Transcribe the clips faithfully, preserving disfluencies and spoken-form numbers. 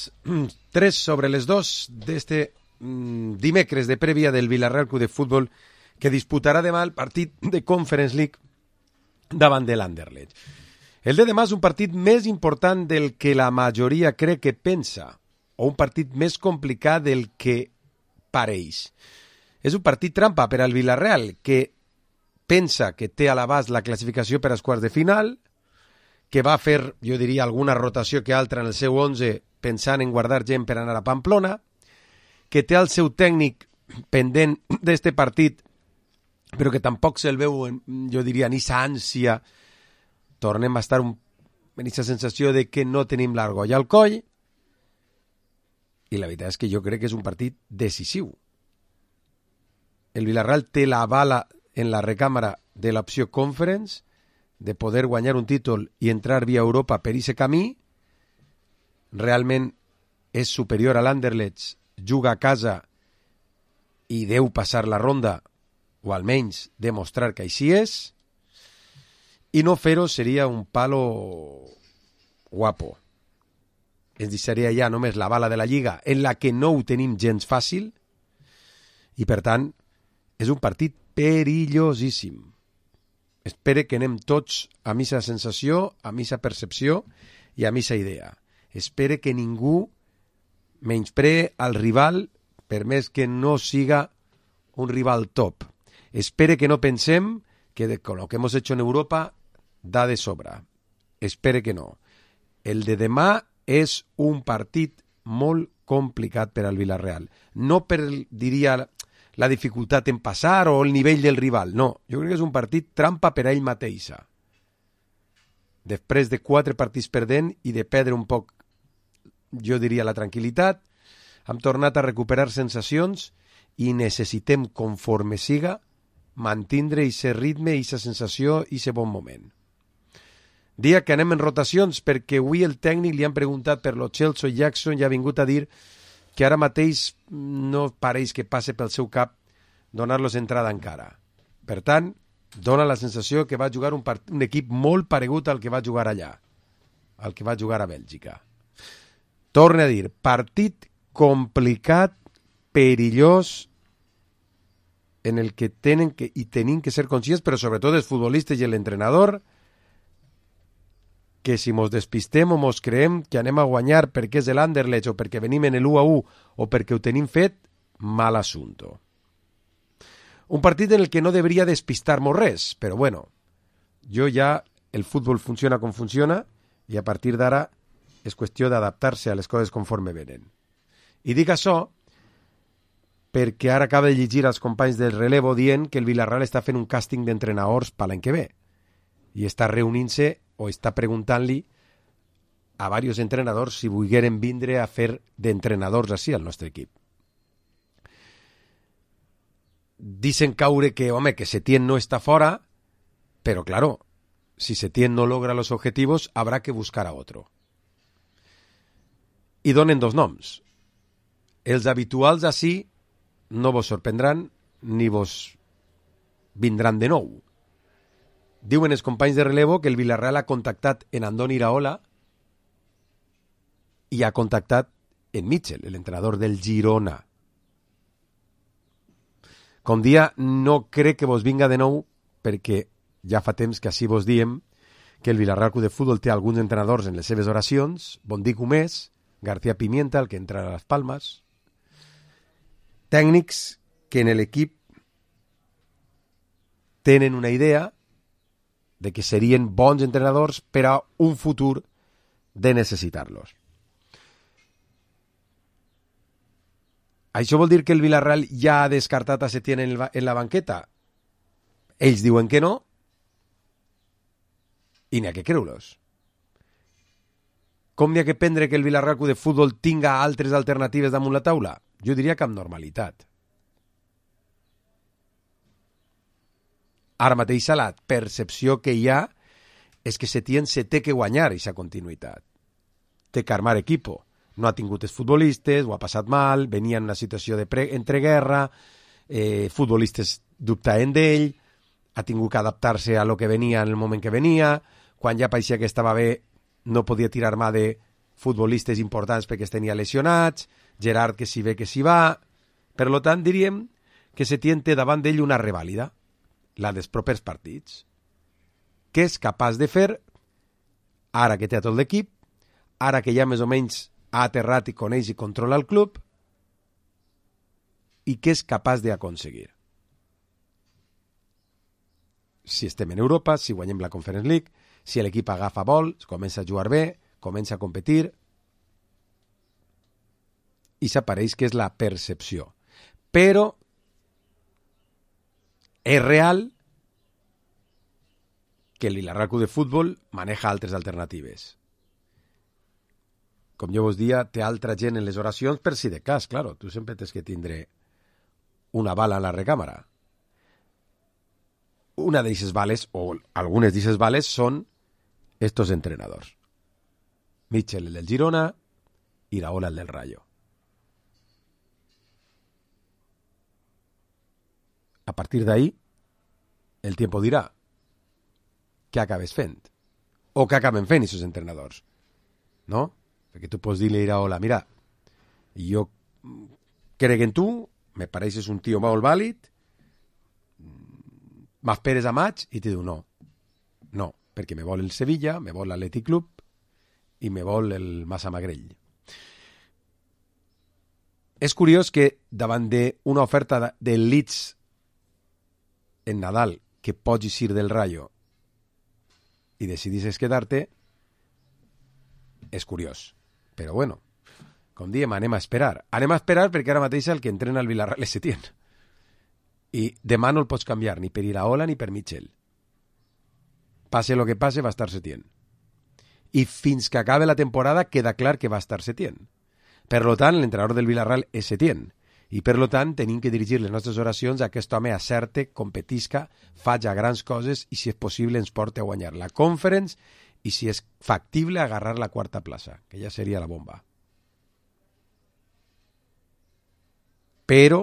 les tres sobre les dos d'este mm, dimecres de prèvia del Villarreal Club de Futbol, que disputarà demà el partit de Conference League davant de l'Anderlecht. El de demà és un partit més important del que la majoria crec que pensa, o un partit més complicat del que pareix. És un partit trampa per al Villarreal, que pensa que té a l'abast la classificació per als quarts de final, que va fer, jo diria, alguna rotació que altra en el seu onze pensant en guardar gent per anar a Pamplona, que té el seu tècnic pendent d'este partit, però que tampoc se'l veu, jo diria, ni sa ànsia. Tornem a estar un, en aquesta sensació de que no tenim l'argolla al coll, i la veritat és que jo crec que és un partit decisiu. El Villarreal té la bala en la recàmera de l'opció Conference, de poder guanyar un títol i entrar via Europa per aquest camí. Realment és superior a l'Anderlecht, juga a casa i deu passar la ronda, o almenys demostrar que així és, i no fer-ho seria un palo guapo. Ens deixaria ja només la bala de la Lliga, en la que no ho tenim gens fàcil, i per tant és un partit perillosíssim. Espere que anem tots a missa sensació, a missa percepció i a missa idea. Espere que ningú menyspree al rival, per més que no siga un rival top. Espere que no pensem que de, con lo que hemos hecho en Europa da de sobra. Espere que no. El de demà és un partit molt complicat per al Villarreal. No per, diria, la dificultat en passar o el nivell del rival. No, jo crec que és un partit trampa per a ell mateixa. Després de quatre partits perdent i de perdre un poc, jo diria, la tranquil·litat, hem tornat a recuperar sensacions i necessitem, conforme siga, mantindre aquest ritme, aquesta sensació i aquest bon moment. Dia que anem en rotacions perquè avui el tècnic li han preguntat per lo Chelsea Jackson i ha vingut a dir que ara mateix no pareix que passe pel seu cap donar-los entrada encara. Per tant, dona la sensació que va jugar un, part... un equip molt paregut al que va jugar allà, al que va jugar a Bèlgica. Torne a dir, partit complicat, perillós, en el que tenen que, i tenim que ser conscients, però sobretot els futbolistes i l'entrenador, que si mos despistem o mos creem que anem a guanyar perquè és l'Anderlecht o perquè venim en l'u a u o perquè ho tenim fet, mal assunto. Un partit en el que no deberia despistar-nos res, però bueno, jo ja, el futbol funciona com funciona i a partir d'ara és qüestió d'adaptar-se a les coses conforme venen. I dic això perquè ara acaba de llegir als companys del relevo dient que el Villarreal està fent un càsting d'entrenadors per l'any que ve i està reunint-se o està preguntant-li a diversos entrenadors si volgueren vindre a fer d'entrenadors així al nostre equip. Dicen caure que, home, que Setién no está fora, pero claro, si Setién no logra los objetivos, habrá que buscar a otro. I donen dos noms. Els habituals així no vos sorprendran ni vos vindran de nou. Diuen els companys de relevo que el Villarreal ha contactat en Andoni Iraola i ha contactat en Mitchell, l'entrenador del Girona. Com dia, no crec que vos vinga de nou perquè ja fa temps que així vos diem que el Villarreal Club de Futbol té alguns entrenadors en les seves oracions, Bondic Humés, García Pimienta, el que entra a les Palmes, tècnics que en l'equip tenen una idea de que serien bons entrenadors per a un futur de necessitar-los. Això vol dir que el Villarreal ja ha descartat a Setién en, el, en la banqueta? Ells diuen que no i n'hi ha que creure-los. Com n'hi ha que prendre que el Villarreal Club de Futbol tinga altres alternatives damunt la taula? Jo diria que amb normalitat. Ara mateix la percepció que hi ha és que Setién se té que guanyar aquesta continuïtat. Té que armar equipo. No ha tingut els futbolistes, ho ha passat mal, venia en una situació de pre- entreguerra, eh, futbolistes dubtaven d'ell, ha tingut que adaptar-se a lo que venia en el moment que venia, quan ja pareixia que estava bé no podia tirar mà de futbolistes importants perquè es tenia lesionats, Gerard que s'hi ve que s'hi va. Per tant, diríem que Setién té davant d'ell una revàlida, la dels propers partits. Què és capaç de fer ara que té a tot l'equip, ara que ja més o menys ha aterrat i coneix i controla el club, i què és capaç d'aconseguir. Si estem en Europa, si guanyem la Conference League, si l'equip agafa vol, comença a jugar bé, comença a competir, i s'apareix que és la percepció. Però és real que el Villarreal Club de Futbol maneja altres alternatives. Com jo vos dia, té altra gent en les oracions per si de cas, claro, tu sempre tens que tindre una bala a la recàmera. Una d'aquestes bales, o algunes d'aquestes bales, són estos entrenadors. Mitchell, el del Girona, Iraola, el del Rayo. A partir d'ahí, el tiempo dirà què acabes fent. O què acaben fent aquests entrenadors. No? Perquè tu pots dir-li a Iraola, mira, jo crec en tu, me pareixes un tio molt vàlid, m'esperes a maig, i te diu no. No, perquè me vol el Sevilla, me vol l'Atlètic Club i me vol el Massamagrell. És curiós que davant d'una oferta del Leeds en Nadal que pots eixir del Rayo i decidisses quedar-te, és curiós. Però bueno, com diem, anem a esperar. Anem a esperar perquè ara mateix el que entrena el Villarreal és Setién. I demà no el pots canviar ni per Iraola ni per Mitchell. Passe lo que passe, va estar Setién. I fins que acabe la temporada queda clar que va estar Setién. Per tant, l'entrenador del Villarreal és Setién. I per tant, tenim que dirigir les nostres oracions a aquest home acerte, competisca, faci grans coses i, si és possible, ens porti a guanyar la Conference i, si és factible, agarrar la quarta plaça, que ja seria la bomba. Però,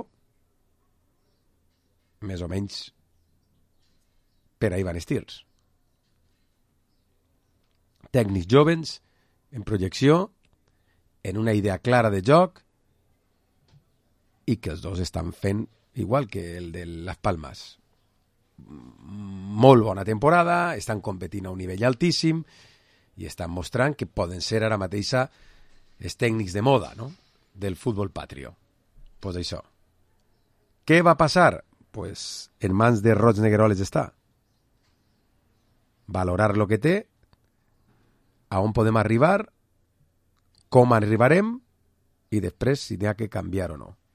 més o menys, per ahí van els tirs. Tècnics jovens, en projecció, en una idea clara de joc, i que els dos estan fent igual que el de Las Palmas. Molt bona temporada, estan competint a un nivell altíssim i estan mostrant que poden ser ara mateix els tècnics de moda, no?, del futbol patrio. Pues això. Què va passar? Pues en mans de Roig Negueroles està. Valorar lo que té, a on podem arribar, com arribarem i després si n'hi ha que canviar o no.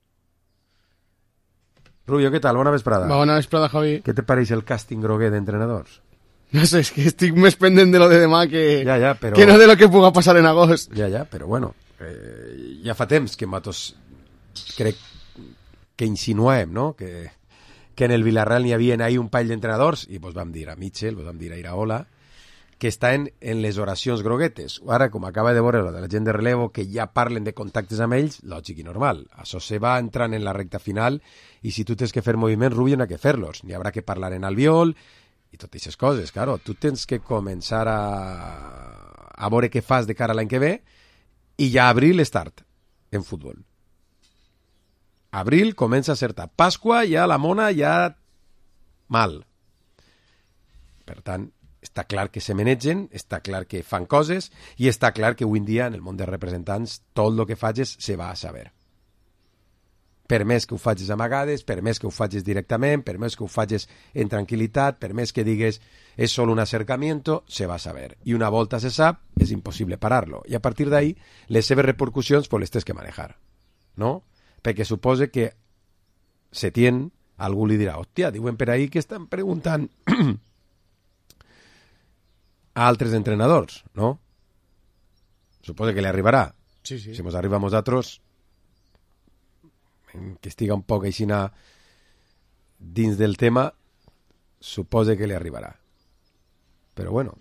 Rubio, què tal? Bona vesprada. Bona vesprada, Javi. Què te pareix el càsting groguer d'entrenadors? No sé, és que estic més pendent de lo de demà que, ja, ja, però... que no de lo que puga passar en agost. Ja, ja, però bueno, eh, ja fa temps que nosaltres crec que insinuem, no?, que, que en el Villarreal n'hi havia ahí un pall d'entrenadors, i vos vam dir a Mitchell, vos vam dir a Iraola, que estan en les oracions groguetes. Ara, com acaba de veure la de la gent de relevo, que ja parlen de contactes amb ells, lògic i normal. Això se va entrant en la recta final, i si tu tens que fer moviments, Rubio, n'hi ha que fer-los. N'hi haurà que parlar en Albiol, i totes aquestes coses, claro. Tu tens que començar a, a veure què fas de cara a l'any que ve, i ja abril start en futbol. Abril comença a ser-te. Pasqua, ja la mona, ja mal. Per tant, està clar que se manegen, està clar que fan coses i està clar que avui en dia en el món dels representants tot el que facis se va a saber. Per més que ho facis amagades, per més que ho facis directament, per més que ho facis en tranquil·litat, per més que digues és solo un acercamiento, se va a saber. I una volta se sap, és impossible parar-lo. I a partir d'ahí, les seves repercussions pues, les tens que manejar. No? Perquè supose que Setién, algú li dirà, hòstia, diuen per ahí que estan preguntant a altres entrenadors, no? Supose que li arribarà. Sí, sí. Si ens arriba a nosaltres, que estiga un poc aixina dins del tema, supose que li arribarà. Però bueno,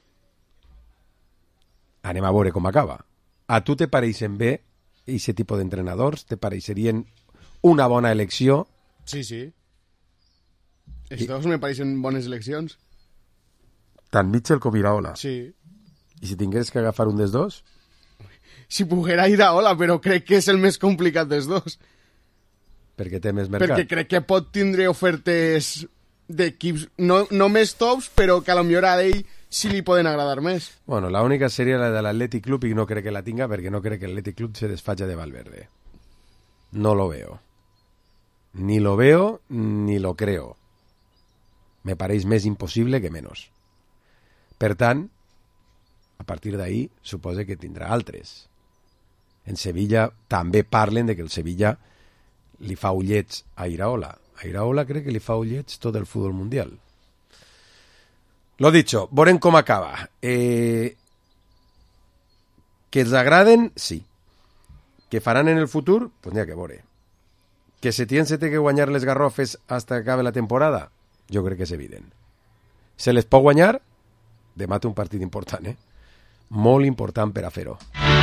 anem a veure com acaba. A tu te pareixen bé aquest tipus d'entrenadors? Te pareixerien una bona elecció? Sí, sí. Els dos me pareixen bones eleccions. Tant Mitchell com Iraola. Sí. I si tingués que agafar un dels dos? si poguera ir a Ola, però crec que és el més complicat dels dos. Perquè té més mercat. Perquè crec que pot tindre ofertes d'equips, no, no més tops, però que a lo millor a ell sí li poden agradar més. Bueno, la única seria la de l'Athletic Club i no crec que la tinga perquè no crec que l'Athletic Club se desfaja de Valverde. No lo veo. Ni lo veo ni lo creo. Me pareix més impossible que menys. Per tant, a partir d'ahí, suposa que tindrà altres. En Sevilla també parlen de que el Sevilla li fa ullets a Iraola. A Iraola crec que li fa ullets tot el futbol mundial. Lo dicho, veurem com acaba. Eh, que els agraden, sí. Que faran en el futur, pues n'hi ha que veure. Que Setién se té que guanyar les garrofes hasta que acabe la temporada, jo crec que és evident. Se les pot guanyar? Demà té un partit important, eh? Molt important per a fer-ho.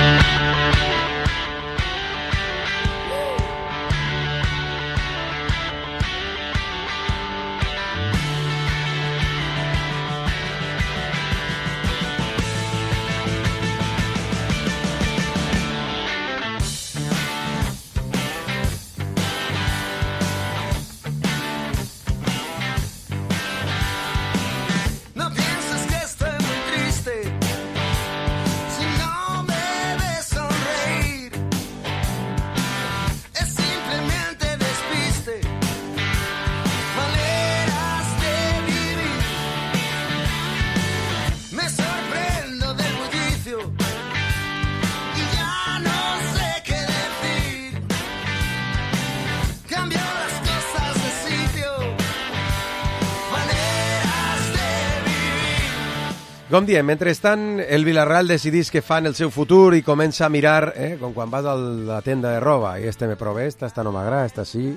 Com diem, mentrestant, el Villarreal decidís que fan el seu futur i comença a mirar, eh, com quan vas a la tenda de roba, i este me prové esta, esta no m'agrada, esta sí.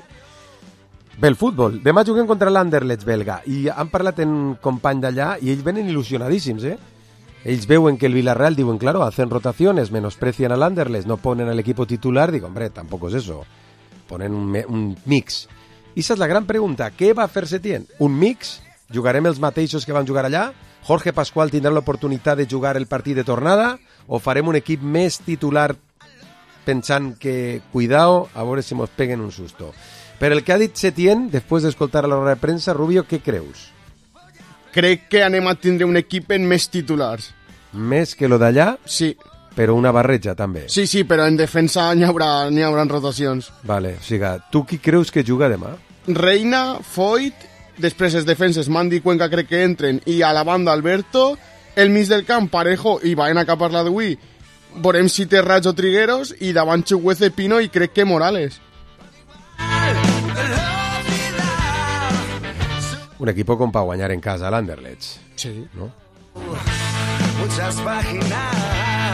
Bé, el futbol. Demà juguem contra l'Anderlecht belga, i han parlat en un company d'allà, i ells venen il·lusionadíssims, eh? Ells veuen que el Villarreal, diuen, claro, hacen rotaciones, menosprecian al Anderlecht, no ponen al equipo titular, digo, hombre, tampoco es eso. Ponen un, un mix. I esa és la gran pregunta, què va fer Setién? Un mix? Jugarem els mateixos que van jugar allà? Jorge Pascual tindrà l'oportunitat de jugar el partit de tornada o farem un equip més titular pensant que, cuidao, a veure si mos peguen un susto. Per el que ha dit Setién, després d'escoltar la roda de premsa, Rubio, què creus? Crec que anem a tindre un equip en més titulars. Més que lo d'allà? Sí. Però una barreja, també. Sí, sí, però en defensa n'hi haurà, n'hi haurà rotacions. Vale, o sigui, tu qui creus que juga demà? Reina, Foyt, després les defenses, Mandi i Cuenca crec que entren, i a la banda Alberto, el mig del camp, Parejo i Baena, que ha parlat d'avui, veurem si té Raig o Trigueros, i davant Chuguece, Pino i crec que Morales. Un equipo com per guanyar en casa a l'Anderlecht. Sí. ¿No? Muchas páginas.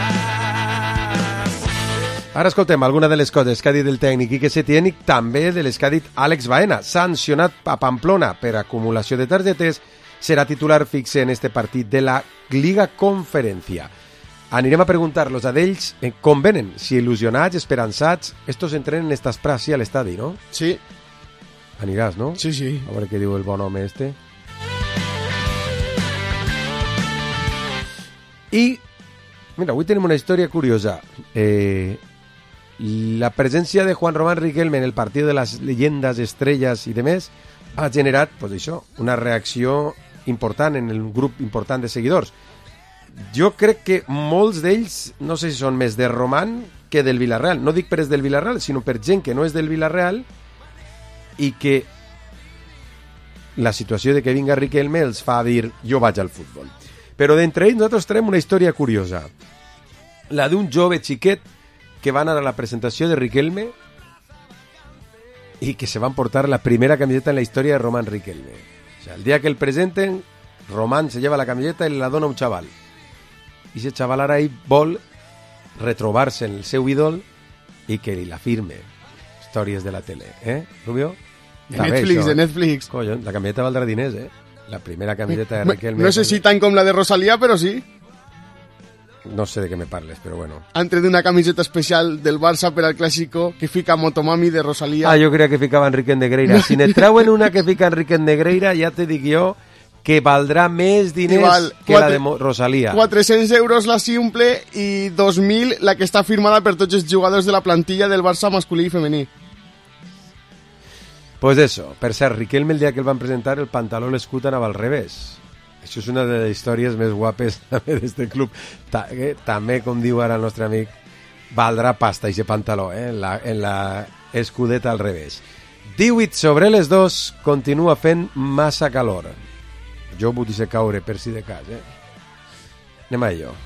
Ara escoltem alguna de les coses que ha dit el tècnic Quique Setién i també de les que ha dit Àlex Baena. Sancionat a Pamplona per acumulació de targetes, serà titular fixe en este partit de la Liga Conferència. Anirem a preguntar-los a d'ells eh, com venen, si il·lusionats, esperançats. Estos entrenen estas pras sí a l'estadi, no? Sí. Aniràs, no? Sí, sí. A veure què diu el bon home este. I, mira, avui tenim una història curiosa. Eh... La presència de Juan Román Riquelme en el partit de les llegendes, estrelles i demés ha generat, pues això, una reacció important en el grup important de seguidors. Jo crec que molts d'ells, no sé si són més de Román que del Villarreal. No dic per és del Villarreal, sinó per gent que no és del Villarreal i que la situació de que vinga Riquelme els fa dir jo vaig al futbol. Però d'entre ells nosaltres traiem una història curiosa. La d'un jove xiquet que van anar a la presentació de Riquelme y que se van a portar la primera camiseta en la historia de Román Riquelme. O sea, el día que el presenten, Román se lleva la camiseta y la dona a un chaval. Y ese chaval ara ahí vol retrobar-se en el seu ídol i que li la firme. Històries de la tele, eh, Rubio? De Netflix, de Netflix. Collons, la camiseta valdrà diners, eh? La primera camiseta de Riquelme. No sé si tan com la de Rosalía, però sí. No sé de què me parles, però bueno. Han tret una camiseta especial del Barça per al Clásico que fica Motomami de Rosalía. Ah, jo creia que ficava Enrique Negreira. Si ne trauen una que fica Enrique Negreira, ja te dic jo que valdrà més diners val que quatre, la de Rosalía. quatre-cents euros la simple i dos mil la que està firmada per tots els jugadors de la plantilla del Barça masculí i femení. Pues eso, per cert, Riquelme el dia que el van presentar el pantaló l'escut anava al revés. Això és una de les històries més guapes també d'este club. Ta eh, també, com diu ara el nostre amic, valdrà pasta aquest pantaló, eh? en, la, en la escudeta al revés. divuit sobre les dos, continua fent massa calor. Jo vull dir caure per si de cas, eh? Anem a ello.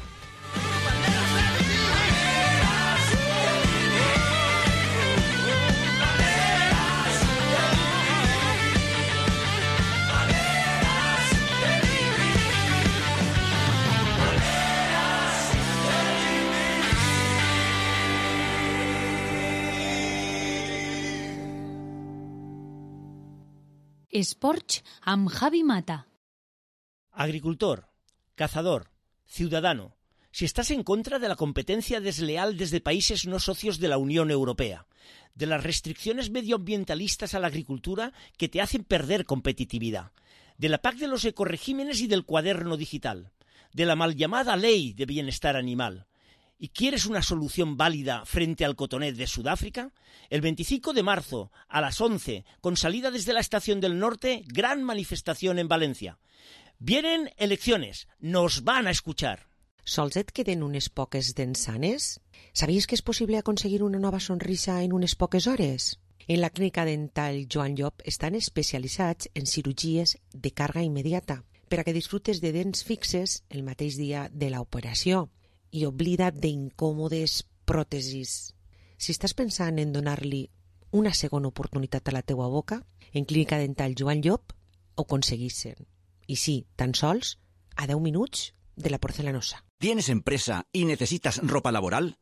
Esports amb Javi Mata. Agricultor, cazador, ciudadano, si estás en contra de la competencia desleal desde países no socios de la Unión Europea, de las restricciones medioambientalistas a la agricultura que te hacen perder competitividad, de la P A C de los ecoregímenes y del cuaderno digital, de la mal llamada Ley de Bienestar Animal, y quieres una solución válida frente al cotonet de Sudáfrica, el veinticinco de marzo a las once, con salida desde la Estación del Norte, gran manifestación en Valencia. Vienen elecciones, nos van a escuchar. Sols et queden unes poques dents sanes? Sabies que és possible aconseguir una nova sonrisa en unes poques hores? En la clínica dental Joan Llop estan especialitzats en cirurgies de càrrega immediata per a que disfrutes de dents fixes el mateix dia de l'operació i oblida't d'incòmodes pròtesis. Si estàs pensant en donar-li una segona oportunitat a la teua boca, en clínica dental Joan Llop ho aconseguissin. I sí, tan sols a deu minuts de la porcelanosa. ¿Tienes empresa y necesitas ropa laboral?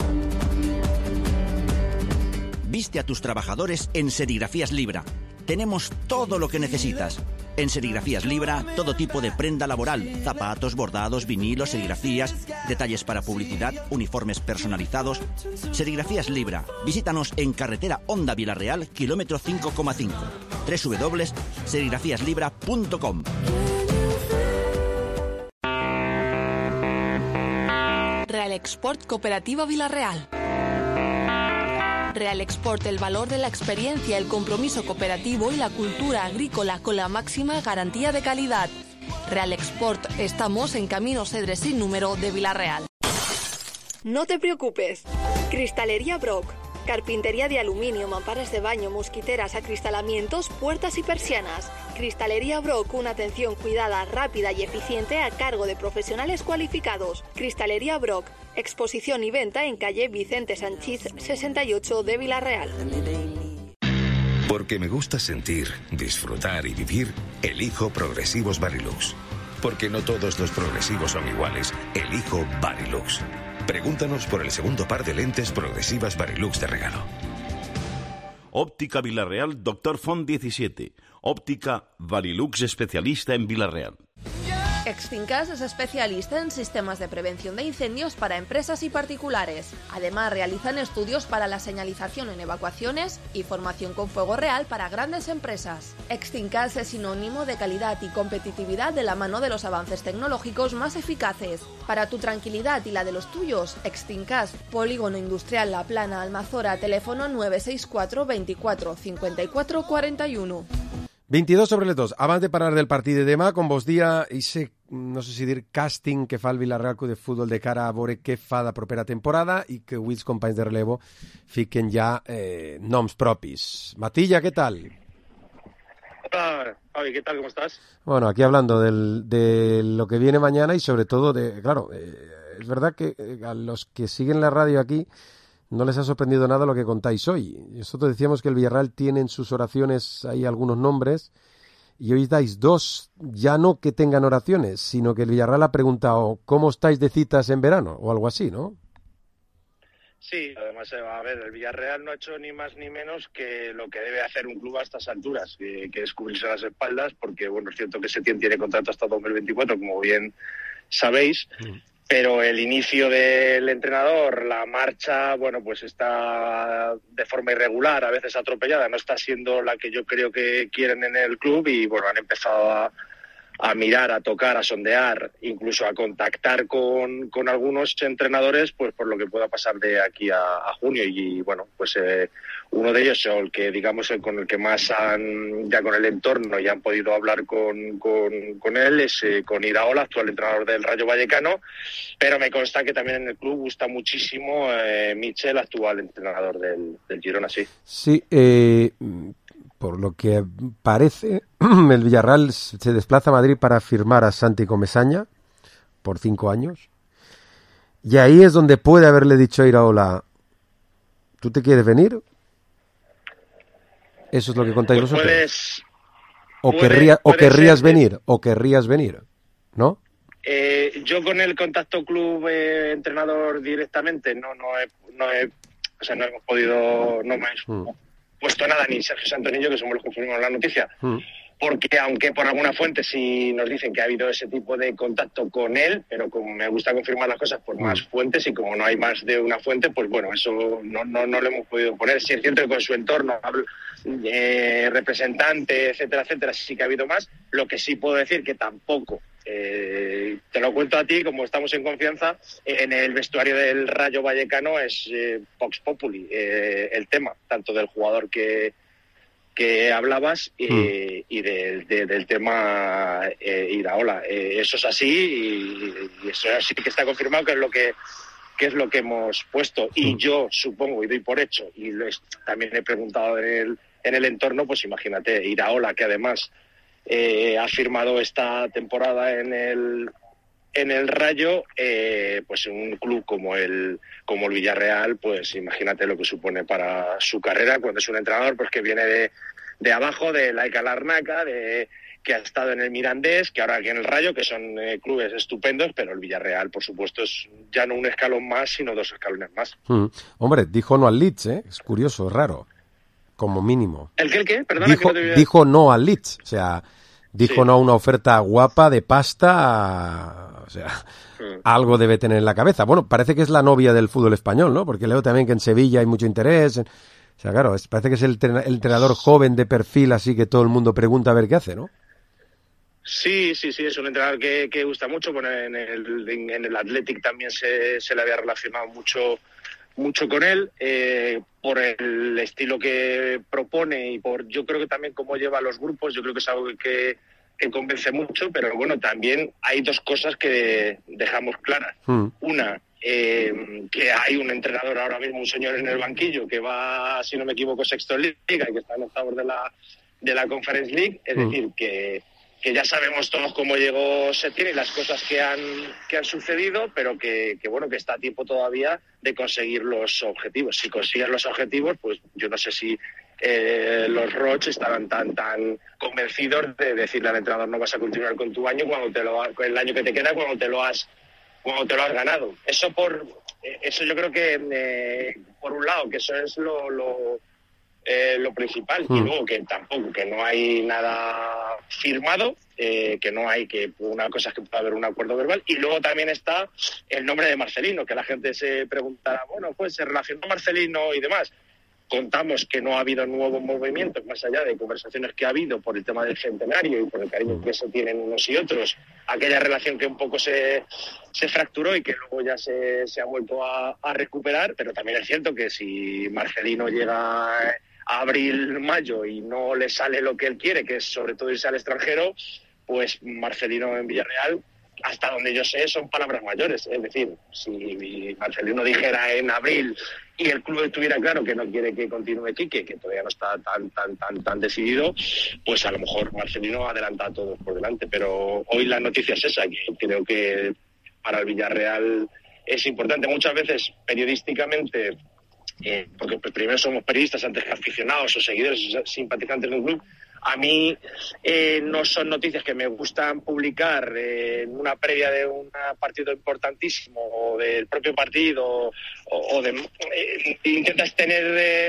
Viste a tus trabajadores en Serigrafías Libra. Tenemos todo lo que necesitas. En Serigrafías Libra, todo tipo de prenda laboral, zapatos, bordados, vinilos, serigrafías, detalles para publicidad, uniformes personalizados. Serigrafías Libra. Visítanos en carretera Honda Vilarreal, kilómetro cinco coma cinco. doble u doble u doble u punto serigrafías libra punto com. Real Export Cooperativa Vilarreal. Real Export, el valor de la experiencia, el compromiso cooperativo y la cultura agrícola con la máxima garantía de calidad. Real Export, estamos en Camino Cedres sin número de Vilarreal. No te preocupes. Cristalería Brock. Carpintería de aluminio, mamparas de baño, mosquiteras, acristalamientos, puertas y persianas. Cristalería Brock, una atención cuidada, rápida y eficiente a cargo de profesionales cualificados. Cristalería Brock, exposición y venta en calle Vicente Sanchís sesenta y ocho de Vilarreal. Porque me gusta sentir, disfrutar y vivir, elijo Progresivos Varilux. Porque no todos los progresivos son iguales, elijo Varilux. Pregúntanos por el segundo par de lentes progresivas Varilux de regalo. Óptica Vilarreal, Doctor Font diecisiete. Óptica Varilux, especialista en Vilarreal. Extincas es especialista en sistemas de prevención de incendios para empresas y particulares. Además, realizan estudios para la señalización en evacuaciones y formación con fuego real para grandes empresas. Extincas es sinónimo de calidad y competitividad de la mano de los avances tecnológicos más eficaces. Para tu tranquilidad y la de los tuyos, Extincas, Polígono Industrial La Plana, Almazora, teléfono nueve seis cuatro veinticuatro cincuenta y cuatro cuarenta y uno. veintidós sobre les dos. Abans de parlar del partit de demà, com vos dia, ese, no sé si dir, càsting que fa el Villarreal Club de Futbol de cara a veure què fa la propera temporada i que avui els companys de relevo fiquen ja eh, noms propis. Matilla, ¿qué tal? Hola, Javi, ¿qué tal? ¿Cómo estás? Bueno, aquí hablando del, de lo que viene mañana y sobre todo de, claro, eh, es verdad que eh, a los que siguen la radio aquí no les ha sorprendido nada lo que contáis hoy. Nosotros decíamos que el Villarreal tiene en sus oraciones ahí algunos nombres y hoy dais dos, ya no que tengan oraciones, sino que el Villarreal ha preguntado ¿cómo estáis de citas en verano? O algo así, ¿no? Sí, además, a ver, el Villarreal no ha hecho ni más ni menos que lo que debe hacer un club a estas alturas, que, que es cubrirse las espaldas, porque bueno, es cierto que Setién tiene contrato hasta dos mil veinticuatro, como bien sabéis, mm. Pero el inicio del entrenador, la marcha, bueno, pues está de forma irregular, a veces atropellada, no está siendo la que yo creo que quieren en el club y, bueno, han empezado a, a mirar, a tocar, a sondear, incluso a contactar con, con algunos entrenadores, pues por lo que pueda pasar de aquí a, a junio. Y bueno, pues eh, uno de ellos, el que digamos el con el que más han, ya con el entorno, ya han podido hablar con, con, con él, es eh, con Iraola, actual entrenador del Rayo Vallecano, pero me consta que también en el club gusta muchísimo eh, Michel, actual entrenador del, del Girona, sí. Sí, eh... por lo que parece, el Villarreal se desplaza a Madrid para firmar a Santi Comesaña por cinco años. Y ahí es donde puede haberle dicho a Iraola, ¿tú te quieres venir? Eso es lo que contáis pues vosotros. Puedes, o, puede, querría, o puede querrías ser, venir, o querrías venir, ¿no? Eh, yo con el contacto club eh, entrenador directamente no no he, no he, o sea, no hemos podido, no me he mm. puesto nada, ni Sergio Santos ni yo, que somos los que confirmamos la noticia, mm. porque aunque por alguna fuente sí nos dicen que ha habido ese tipo de contacto con él, pero como me gusta confirmar las cosas por mm. más fuentes, y como no hay más de una fuente, pues bueno, eso no no, no lo hemos podido poner. Sí es cierto que con su entorno, eh, representante, etcétera, etcétera, sí que ha habido más. Lo que sí puedo decir que tampoco, Eh, te lo cuento a ti, como estamos en confianza, en el vestuario del Rayo Vallecano es eh, Vox Populi eh, el tema, tanto del jugador que, que hablabas eh, mm. y de, de, del tema eh, Iraola. Eh, eso es así y, y eso sí que está confirmado que es lo que que es lo que hemos puesto. Y mm. yo supongo y doy por hecho, y lo es, también he preguntado en el, en el entorno, pues imagínate, Iraola, que además Eh, ha firmado esta temporada en el en el Rayo, eh, pues en un club como el como el Villarreal, pues imagínate lo que supone para su carrera cuando es un entrenador pues que viene de, de abajo, de Laika Larnaca, de que ha estado en el Mirandés, que ahora aquí en el Rayo, que son eh, clubes estupendos, pero el Villarreal, por supuesto, es ya no un escalón más, sino dos escalones más. Mm. Hombre, dijo no al Leeds, ¿eh? Es curioso, es raro. Como mínimo. ¿El qué, el qué? Perdona, dijo, que no te voy a... dijo no al Leeds, o sea, dijo sí. no a una oferta guapa de pasta, o sea, mm. algo debe tener en la cabeza. Bueno, parece que es la novia del fútbol español, ¿no? Porque leo también que en Sevilla hay mucho interés. O sea, claro, es, parece que es el, el entrenador joven de perfil, así que todo el mundo pregunta a ver qué hace, ¿no? Sí, sí, sí, es un entrenador que, que gusta mucho. Bueno, en el, en el Athletic también se, se le había relacionado mucho mucho con él, eh, por el estilo que propone y por, yo creo que también cómo lleva a los grupos, yo creo que es algo que, que convence mucho, pero bueno, también hay dos cosas que dejamos claras. Mm. Una, eh, que hay un entrenador ahora mismo, un señor en el banquillo, que va, si no me equivoco, sexto en Liga y que está en octavos de la, de la Conference League, es mm. decir, que que ya sabemos todos cómo llegó Setién y las cosas que han que han sucedido, pero que, que bueno, que está a tiempo todavía de conseguir los objetivos. Si consigues los objetivos, pues yo no sé si eh, los Roch estarán tan tan convencidos de decirle al entrenador no vas a continuar con tu año cuando te lo el año que te queda cuando te lo has cuando te lo has ganado. Eso por eso yo creo que eh, por un lado que eso es lo, lo Eh, lo principal, mm. y luego que tampoco, que no hay nada firmado, eh, que no hay, que una cosa es que pueda haber un acuerdo verbal, y luego también está el nombre de Marcelino, que la gente se preguntará, bueno, pues se relacionó Marcelino y demás. Contamos que no ha habido nuevos movimientos, más allá de conversaciones que ha habido por el tema del centenario y por el cariño que se tienen unos y otros, aquella relación que un poco se, se fracturó y que luego ya se, se ha vuelto a, a recuperar, pero también es cierto que si Marcelino llega a abril, mayo y no le sale lo que él quiere, que es sobre todo irse al extranjero, pues Marcelino en Villarreal, hasta donde yo sé, son palabras mayores. Es decir, si Marcelino dijera en abril y el club estuviera claro que no quiere que continúe Quique, que todavía no está tan tan tan tan decidido, pues a lo mejor Marcelino adelanta a todos por delante. Pero hoy la noticia es esa, que creo que para el Villarreal es importante. Muchas veces, periodísticamente, eh, porque pues, primero somos periodistas antes que aficionados o seguidores o simpatizantes del club, a mí eh, no son noticias que me gustan publicar eh, en una previa de un partido importantísimo o del propio partido o, o de eh, intentas tener eh,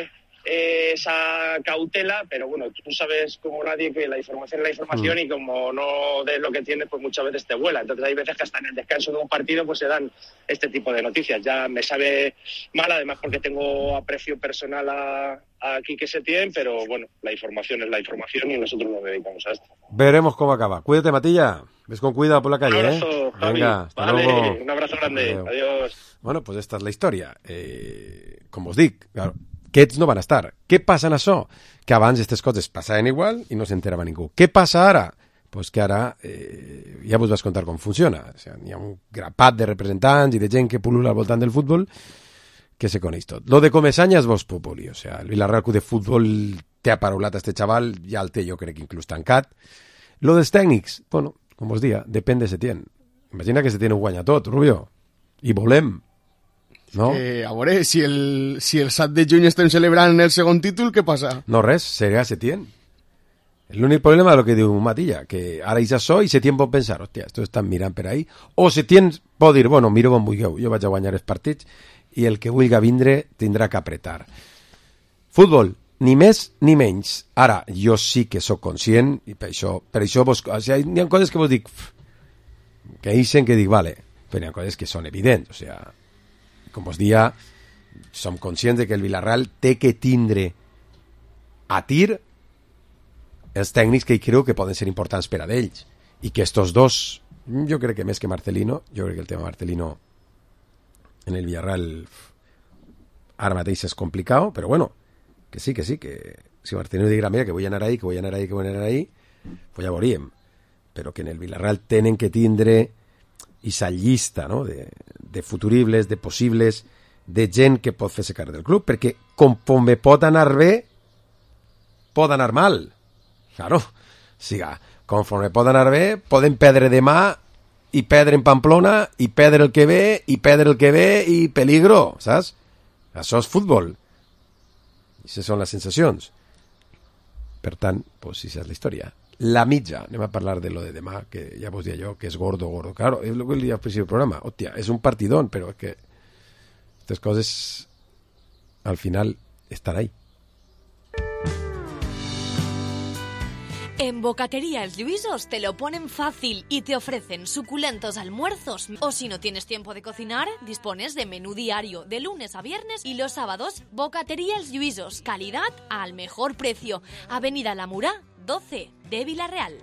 eh, esa cautela, pero bueno, tú sabes como nadie que la información es la información mm. y como no des lo que tienes, pues muchas veces te vuela. Entonces hay veces que hasta en el descanso de un partido pues se dan este tipo de noticias. Ya me sabe mal, además porque tengo aprecio personal a, a Quique Setién, pero bueno, la información es la información y nosotros nos dedicamos a esto. Veremos cómo acaba. Cuídate, Matilla. Ves con cuidado por la calle, un abrazo, ¿eh? Javi. Venga, hasta vale, luego. Un abrazo grande. Adeu. Adiós. Bueno, pues esta és la història. Eh, com us dic, claro, aquests no van estar. Què passa en això? Que abans aquestes coses passaven igual i no s'enterava ningú. Què passa ara? Pues que ara eh, ja vos vas contar com funciona. O sea, hi ha un grapat de representants i de gent que pul·lula al voltant del futbol que se coneix tot. Lo de Comesanya és Vox Populi. O sea, el Villarreal Club de Futbol té aparaulat a este xaval, ja el té jo crec inclús tancat. Lo dels tècnics, bueno, com us dia, depèn de Setién. Imagina que Setién ho guanya tot, Rubio. I volem. No? Que, a veure, si el, si el set de juny estem celebrant el segon títol, què passa? No, res, serà Setién. L'únic problema és el que diu Matilla, que ara és això i Setién pot pensar, hòstia, esto estan mirant per ahí. O Setién pot dir, bueno, miro com vulgueu, jo vaig a guanyar els partits i el que vulgui vindre tindrà que apretar. Futbol, ni més ni menys. Ara, jo sí que sóc conscient, i per això, per això vos, o sigui, hi ha coses que vos dic, que eixen que dic, vale, però hi ha coses que són evidents, o sigui, com vos dia, som conscients de que el Villarreal té que tindre a tir els tècnics que hi creu que poden ser importants per a d'ells, i que estos dos, jo crec que més que Marcelino, jo crec que el tema Marcelino en el Villarreal ara mateix és complicat, però bueno, que sí, que sí, que si Marcelino dirà, mira, que vull anar ahí, que vull anar ahí, que vull anar ahí, pues ja veuríem, però que en el Villarreal tenen que tindre esa llista, no? de, de futuribles, de possibles, de gent que pot fer-se càrrec del club, perquè conforme pot anar bé, pot anar mal. Claro, siga, conforme pot anar bé, poden perdre demà i perdre en Pamplona, i perdre el que ve, i perdre el que ve, i peligro, saps? Això és futbol. Aquestes són les sensacions. Per tant, pues, això és la història. La mitja, anem a parlar de lo de demà, que ja vos dia jo, que és gordo, gordo. Claro, és el que li ha ofregut el programa. Hòstia, és un partidón, però és que aquestes coses al final estan ahí. En Bocatería El Lluisos te lo ponen fácil y te ofrecen suculentos almuerzos. O si no tienes tiempo de cocinar, dispones de menú diario de lunes a viernes y los sábados. Bocatería El Lluisos, calidad al mejor precio. Avenida La Murá, doce de Villarreal.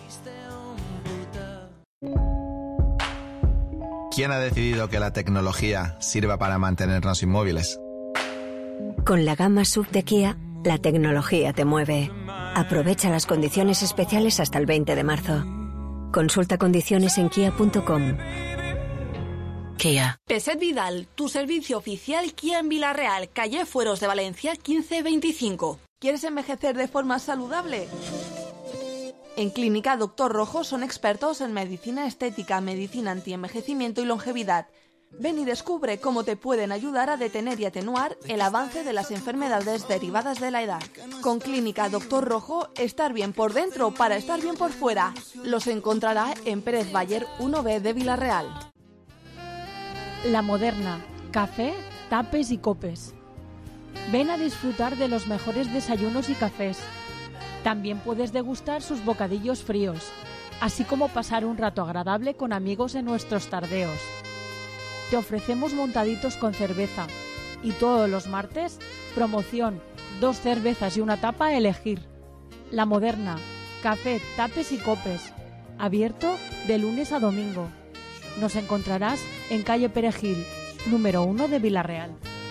¿Quién ha decidido que la tecnología sirva para mantenernos inmóviles? Con la gama S U V de Kia, la tecnología te mueve. Aprovecha las condiciones especiales hasta el veinte de marzo. Consulta condiciones en kia punto com. Kia. Peset Vidal, tu servicio oficial Kia en Villarreal, calle Fueros de Valencia quince veinticinco. ¿Quieres envejecer de forma saludable? En Clínica Doctor Rojo son expertos en medicina estética, medicina antienvejecimiento y longevidad. Ven y descubre cómo te pueden ayudar a detener y atenuar el avance de las enfermedades derivadas de la edad. Con Clínica Doctor Rojo, estar bien por dentro para estar bien por fuera. Los encontrará en Pérez Bayer uno B de Villarreal. La Moderna, café, tapes y copes. Ven a disfrutar de los mejores desayunos y cafés. También puedes degustar sus bocadillos fríos, así como pasar un rato agradable con amigos en nuestros tardeos. Te ofrecemos montaditos con cerveza y todos los martes, promoción, dos cervezas y una tapa a elegir. La Moderna, café, tapes y copes, abierto de lunes a domingo. Nos encontrarás en calle Perejil, número uno de Villarreal.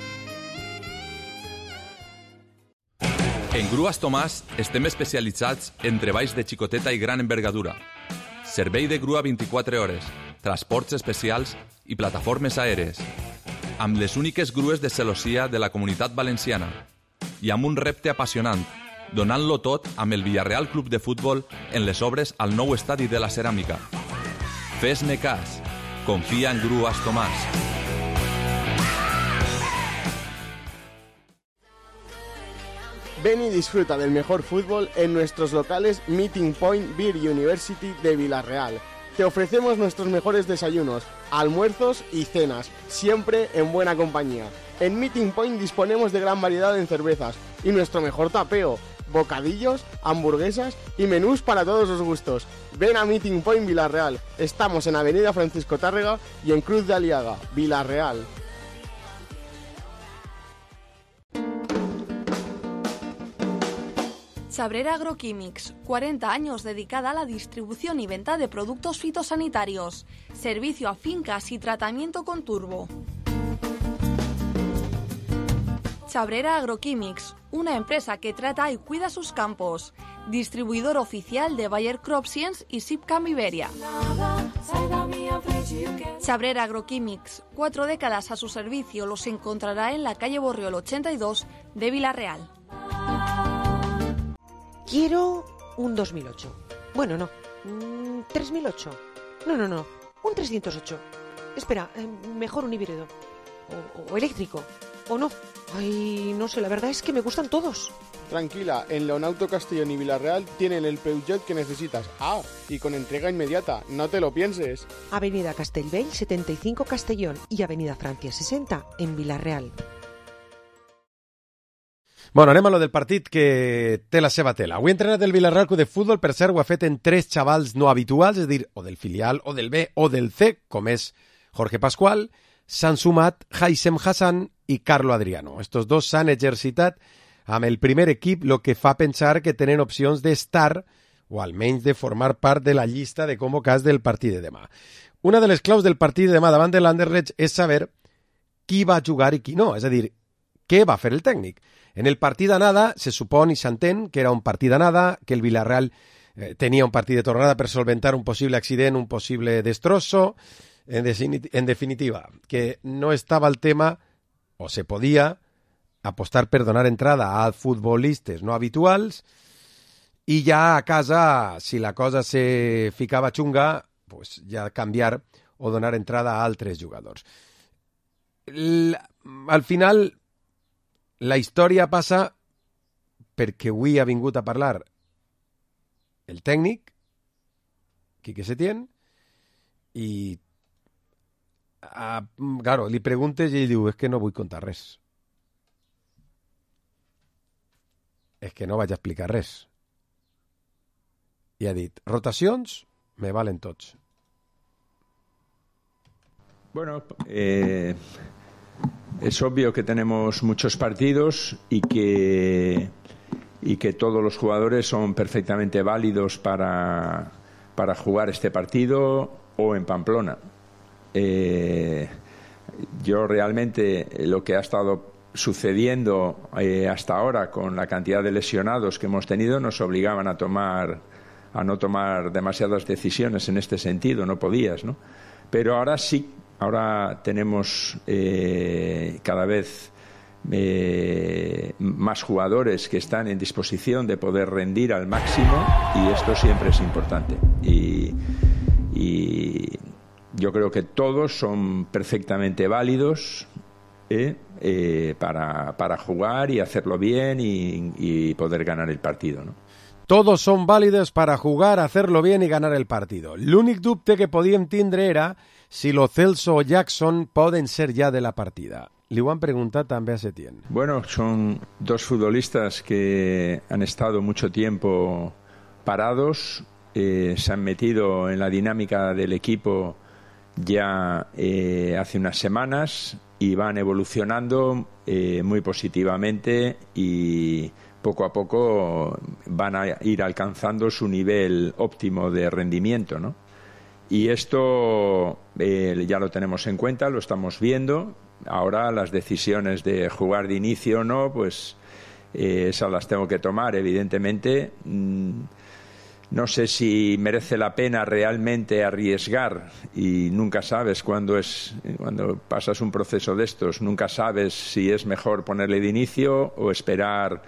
En Grues Tomàs estem especialitzats en treballs de xicoteta i gran envergadura. Servei de grua vint-i-quatre hores, transports especials i plataformes aèries, amb les úniques grues de celossia de la Comunitat Valenciana i amb un repte apassionant, donant-lo tot amb el Villarreal Club de Futbol en les obres al nou estadi de la Ceràmica. Fes-ne cas, confia en Grues Tomàs. Ven y disfruta del mejor fútbol en nuestros locales Meeting Point Beer University de Villarreal. Te ofrecemos nuestros mejores desayunos, almuerzos y cenas, siempre en buena compañía. En Meeting Point disponemos de gran variedad en cervezas, y nuestro mejor tapeo, bocadillos, hamburguesas y menús para todos los gustos. Ven a Meeting Point Villarreal. Estamos en Avenida Francisco Tárrega y en Cruz de Aliaga, Villarreal. Chabrera Agroquímics, cuarenta años dedicada a la distribución y venta de productos fitosanitarios, servicio a fincas y tratamiento con turbo. Chabrera Agroquímics, una empresa que trata y cuida sus campos, distribuidor oficial de Bayer CropScience y Sipcam Iberia. Chabrera Agroquímics, cuatro décadas a su servicio, los encontrará en la calle Borriol ochenta y dos de Villarreal. Quiero un dos mil ocho. Bueno, no. Mm, tres mil ocho. No, no, no. Un trescientos ocho. Espera, eh, mejor un híbrido. O, o eléctrico. O no. Ay, no sé, la verdad es que me gustan todos. Tranquila, en Leonauto Castellón y Villarreal tienen el Peugeot que necesitas. Ah, y con entrega inmediata, no te lo pienses. Avenida Castellbell setenta y cinco Castellón y Avenida Francia sesenta en Villarreal. Bueno, anem a lo del partit que té la seva tela. Avui entrenat el Villarreal Club de Futbol, per cert, ho ha fet en tres xavals no habituals, és a dir, o del filial, o del B, o del C, com és Jorge Pascual. S'han sumat Haisem Hassan i Carlo Adriano. Estos dos s'han exercitat amb el primer equip, lo que fa pensar que tenen opcions d'estar, o almenys de formar part de la llista de convocats del partit de demà. Una de les claus del partit de demà davant de l'Anderlecht és saber qui va jugar i qui no, és a dir, què va fer el tècnic. En el partit d'anada se supon i s'entén que era un partit d'anada, que el Villarreal eh, tenia un partit de tornada per solventar un possible accident, un possible destrosso, en, en definitiva, que no estava el tema, o se podia, apostar per donar entrada a futbolistes no habituals i ja a casa, si la cosa se ficava xunga, pues ja canviar o donar entrada a altres jugadors. L- al final, la història passa perquè avui ha vingut a parlar el tècnic, Quique Setién, i a, claro, li preguntes i ell diu, és que no vull contar res. És que no vaig a explicar res. I ha dit, rotacions me valen tots. Bueno, eh... es obvio que tenemos muchos partidos y que, y que todos los jugadores son perfectamente válidos para, para jugar este partido o en Pamplona. Eh, yo realmente lo que ha estado sucediendo eh, hasta ahora con la cantidad de lesionados que hemos tenido nos obligaban a tomar a no tomar demasiadas decisiones en este sentido, no podías, ¿no? Pero ahora sí. Ahora tenemos eh, cada vez eh, más jugadores que están en disposición de poder rendir al máximo y esto siempre es importante. Y, y yo creo que todos son perfectamente válidos eh, eh, para, para jugar y hacerlo bien y, y poder ganar el partido, ¿no? Todos son válidos para jugar, hacerlo bien y ganar el partido. L'únic dubte que podíem tindre era si Lo Celso o Jackson poden ser ja de la partida. Li ho han preguntat també a Setién. Bueno, son dos futbolistas que han estado mucho tiempo parados, eh, se han metido en la dinámica del equipo ya eh, hace unas semanas y van evolucionando eh, muy positivamente y poco a poco van a ir alcanzando su nivel óptimo de rendimiento, ¿no? Y esto eh, ya lo tenemos en cuenta, lo estamos viendo. Ahora las decisiones de jugar de inicio o no, pues eh, esas las tengo que tomar, evidentemente. Mm, no sé si merece la pena realmente arriesgar y nunca sabes cuándo es, cuando pasas un proceso de estos, nunca sabes si es mejor ponerle de inicio o esperar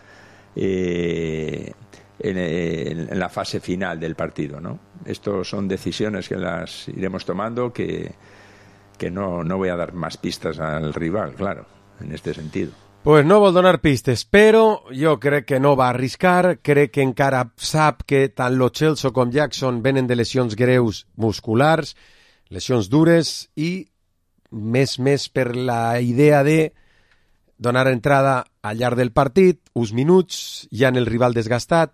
eh, en, en, en la fase final del partido, ¿no? Estos son decisiones que las iremos tomando, que, que no, no voy a dar más pistas al rival, claro, en este sentido. Pues no vol donar pistes, però jo crec que no va arriscar, crec que encara sap que tant Lo Celso com Jackson venen de lesions greus musculars, lesions dures, i més més per la idea de donar entrada al llarg del partit, uns minuts, ja en el rival desgastat.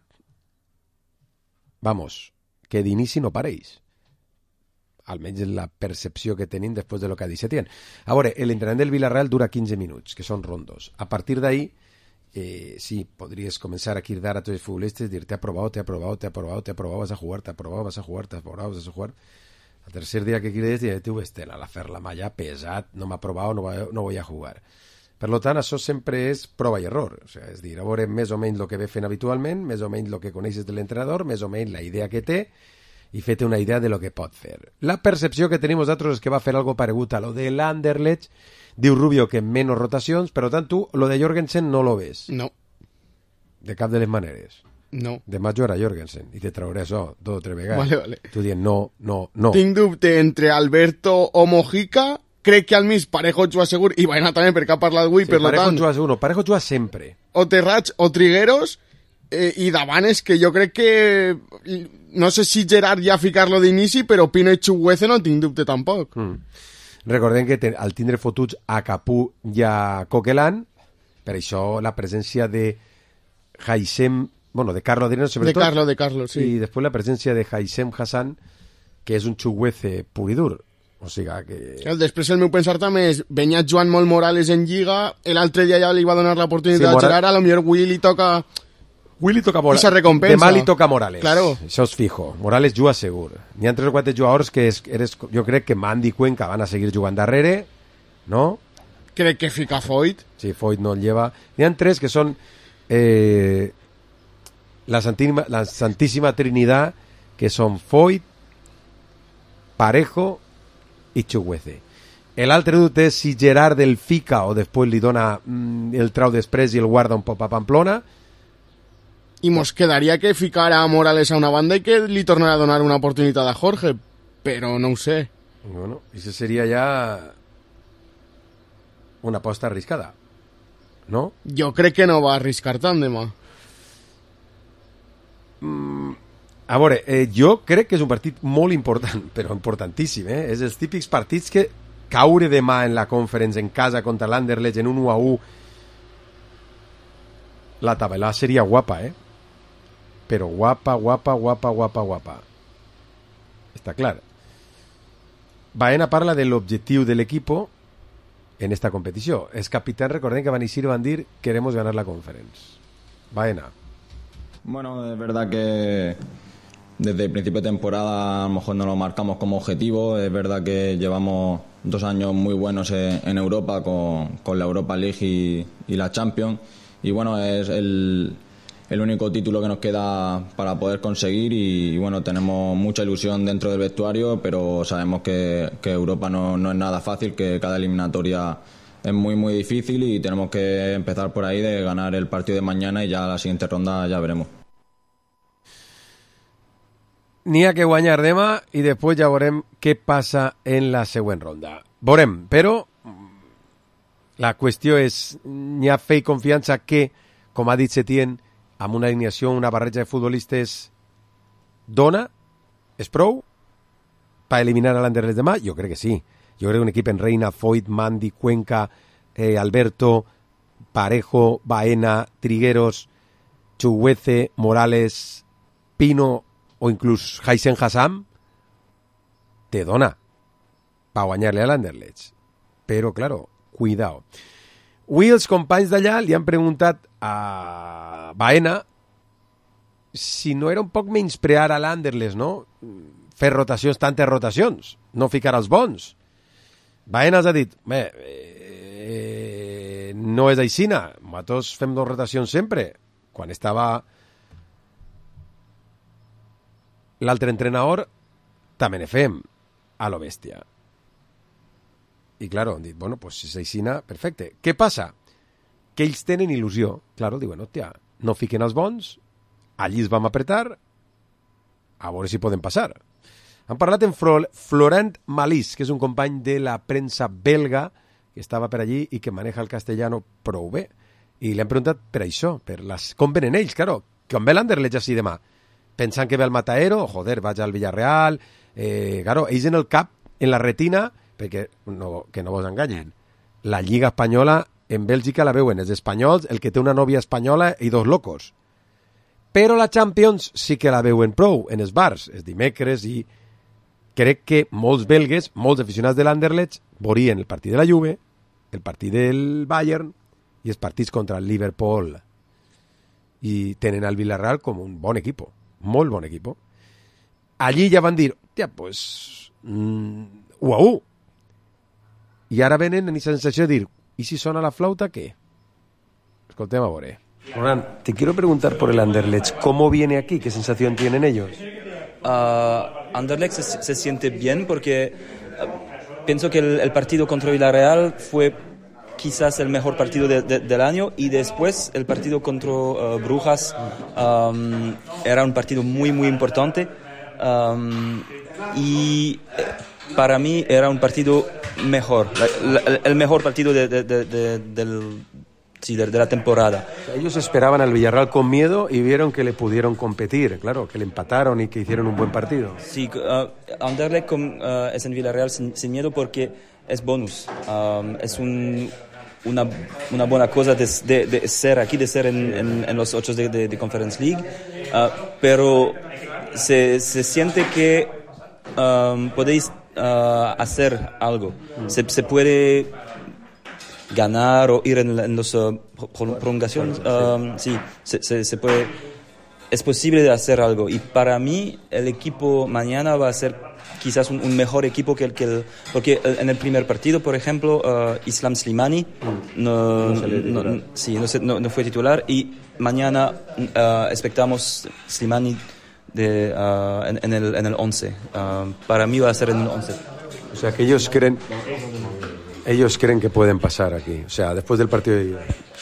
Vamos, que d'inici no pareix. Almenys la percepció que tenim després de lo que ha dit Setién. A veure, l'entrenament del Villarreal dura quinze minuts, que són rondos. A partir d'ahí, eh, sí, podries començar a cridar a tots els futbolistes, dir te ha aprobado, te ha aprobado, te ha aprobado, te ha aprobado, vas a jugar, te ha aprobado, vas a jugar, te ha aprobado, vas a jugar. El tercer dia que crides, diré, tu Estela, la fer la malla pesat, no m'ha aprovat, no, va, no voy a jugar. Per tant, això sempre és prova i error. O sigui, és dir, a veure més o menys el que ve fent habitualment, més o menys el que coneixes de l'entrenador, més o menys la idea que té, i fete una idea de lo que pot fer. La percepció que tenim nosaltres és que va fer algo paregut a lo de l'Anderlecht, diu Rubio que menys rotacions, però tant tu, lo de Jorgensen no lo ves. No. De cap de les maneres. No. Demà jugarà Jorgensen, i te trauré això dos o tres vegades. Vale, vale. Tu dient no, no, no. Tinc dubte entre Alberto o Mojica, crec que al mig Parejo juga segur, i Baena també, perquè ha parlat avui, Sí, per lo Parejo tant... juga segur, no, Parejo juga sempre. O Terrats o Trigueros, eh, i davant és que jo crec que... No sé si Gerard ja ficar-lo d'inici, però Pino i Chuguece no tinc dubte tampoc. Mm. Recordem que ten, al tindre fotuts a Capú i a Coquelin, per això la presència de Haissem, bueno, de Carlo Adriano sobretot. De Carlo, de Carlo, sí. I després la presència de Haissem Hassan, que és un Chuguece pur i dur. O sigui que... Clar, després el meu pensar també és, venia Joan Mol Morales en Lliga, l'altre dia ja li va donar l'oportunitat Sí, de Mora... Gerard, a lo millor avui li toca... Avui li toca Morales. Esa recompensa. Demà li toca Morales. Claro. Això és fijo. Morales juga segur. N'hi ha tres o quatre jugadors que és, eres, jo crec que Mandy i Cuenca van a seguir jugant darrere, no? Crec que fica Foyt. Sí, Foyt no el lleva. N'hi ha tres que són eh, la, santísima, la Santíssima Trinidad, que són Foyt, Parejo i Chuguece. L'altre dubte és si Gerard el fica o després li dona mm, el trau després i el guarda un poc a Pamplona. I mos quedaria que ficara a Morales a una banda i que li tornara a donar una oportunitat a Jorge, però no ho sé. Bueno, això seria ja una aposta arriscada, no? Jo crec que no va arriscar tant demà. Mm, a veure, eh, jo crec que és un partit molt important, però importantíssim, eh? És els típics partits que caure demà en la Conference en casa contra l'Anderlecht en un u a u, la tabla seria guapa, eh? Però guapa, guapa, guapa, guapa, guapa. Està clar. Baena parla de l'objectiu de l'equipo en esta competició. Els capitans, recordem que van eixir i van dir queremos ganar la Conference. Baena. Bueno, es verdad que desde el principio de temporada a lo mejor no lo marcamos como objetivo. Es verdad que llevamos dos años muy buenos en, en Europa con, con la Europa League y, y la Champions. Y bueno, es el, el único título que nos queda para poder conseguir y, y bueno, tenemos mucha ilusión dentro del vestuario, pero sabemos que, que Europa no, no es nada fácil, que cada eliminatoria es muy muy difícil y tenemos que empezar por ahí de ganar el partido de mañana y ya la siguiente ronda ya veremos. N'hi ha que guanyar demà i després ja veurem què passa en la següent ronda. Veurem, però la qüestió és, n'hi ha fe i confiança que, com ha dit Setién, amb una alineació, una barreja de futbolistes dona, és prou per eliminar a l'Anderlecht demà? Jo crec que sí. Jo crec que un equip en Reina, Foyt, Mandy, Cuenca, eh, Alberto, Parejo, Baena, Trigueros, Chuguece, Morales, Pino o inclús Haissem Hassan te dona per guanyar-li a l'Anderlecht. Però, claro, cuidao. Avui els companys d'allà li han preguntat a Baena si no era un poc menysprear a l'Anderlecht, no? Fer rotacions, tantes rotacions, no ficar els bons. Baena els ha dit, bé, eh, no és aixina, nosaltres fem dos rotacions sempre. Quan estava l'altre entrenador, també ne fem a lo bèstia. I, claro, han dit, bueno, pues si és aixina, perfecte. Què passa? Que ells tenen il·lusió. Claro, diuen, hòstia, no fiquen els bons, allí es vam apretar, a veure si poden passar. Han parlat en Florent Malís, que és un company de la premsa belga, que estava per allí i que maneja el castellano prou bé. I li han preguntat per això, per les... com venen ells, claro, com ve l'Anderlecht així demà. Pensant que ve el Mataero, joder, vaig al Villarreal, eh, claro, ells en el cap, en la retina, perquè no, que no vos enganyen, la Lliga Espanyola en Bèlgica la veuen els espanyols, el que té una nòvia espanyola i dos locos. Però la Champions sí que la veuen prou en els bars, els dimecres, i crec que molts belgues, molts aficionats de l'Anderlecht, veurien el partit de la Juve, el partit del Bayern i els partits contra el Liverpool. I tenen el Villarreal com un bon equip, molt bon equip. Allí ja van dir, tia, pues, mm, u a u. I ara venen en esa sensació de dir, ¿y si sona la flauta qué? Escoltem a veure. Ronan, te quiero preguntar por el Anderlecht. ¿Cómo viene aquí? ¿Qué sensación tienen ellos? Uh, Anderlecht se, se siente bien porque uh, pienso que el, el partido contra Villarreal fue quizás el mejor partido de, de, del año, y después el partido contra uh, Brujas um, era un partido muy muy importante, um, y para mí era un partido mejor, la, la, el mejor partido de, de, de, de, del Sí, de, de la temporada. Ellos esperaban al Villarreal con miedo y vieron que le pudieron competir, claro, que le empataron y que hicieron un buen partido. Sí, uh, Anderlecht con, uh, es en Villarreal sin, sin miedo porque es bonus. Um, es un, una, una buena cosa de, de, de ser aquí, de ser en, en, en los ocho de, de, de Conference League, uh, pero se, se siente que um, podéis uh, hacer algo. Mm. Se, se puede ganar o ir en, en las uh, prolongaciones, um, sí, se, se, se puede, es posible de hacer algo, y para mí el equipo mañana va a ser quizás un, un mejor equipo que el que el, porque en el primer partido, por ejemplo, uh, Islam Slimani no, no, no, sí, no, no, no fue titular, y mañana uh, expectamos Slimani de, uh, en, en el en el once. Uh, para mí va a ser en el once. O sea que ellos creen Ellos creen que pueden pasar aquí, o sea, después del partido de ida.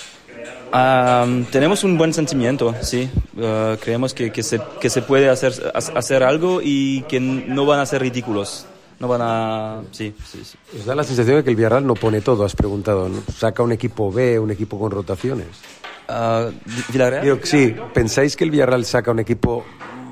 Um, tenemos un buen sentimiento, sí. Uh, creemos que, que, se, que se puede hacer, hacer algo y que no van a ser ridículos. No van a... Sí, sí, sí. ¿Os da la sensación de que el Villarreal no pone todo? Has preguntado, ¿no? ¿Saca un equipo B, un equipo con rotaciones? Uh, ¿Villarreal? Digo, sí, ¿pensáis que el Villarreal saca un equipo,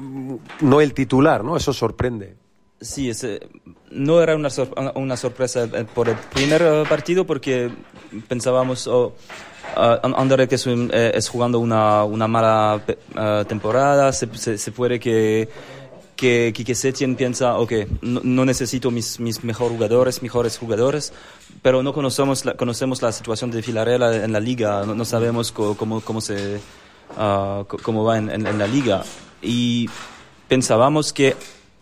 no el titular, ¿no? Eso sorprende. Sí, es, no era una, sor, una sorpresa por el primer uh, partido porque pensábamos, oh, uh, Anderlecht es, un, eh, es jugando una, una mala uh, temporada, se, se, se puede que, que, que Setien piensa, ok, no, no necesito mis, mis mejores jugadores, mejores jugadores, pero no conocemos la, conocemos la situación de Villarreal en la liga, no, no sabemos co, cómo, cómo, se, uh, cómo va en, en, en la liga, y pensábamos que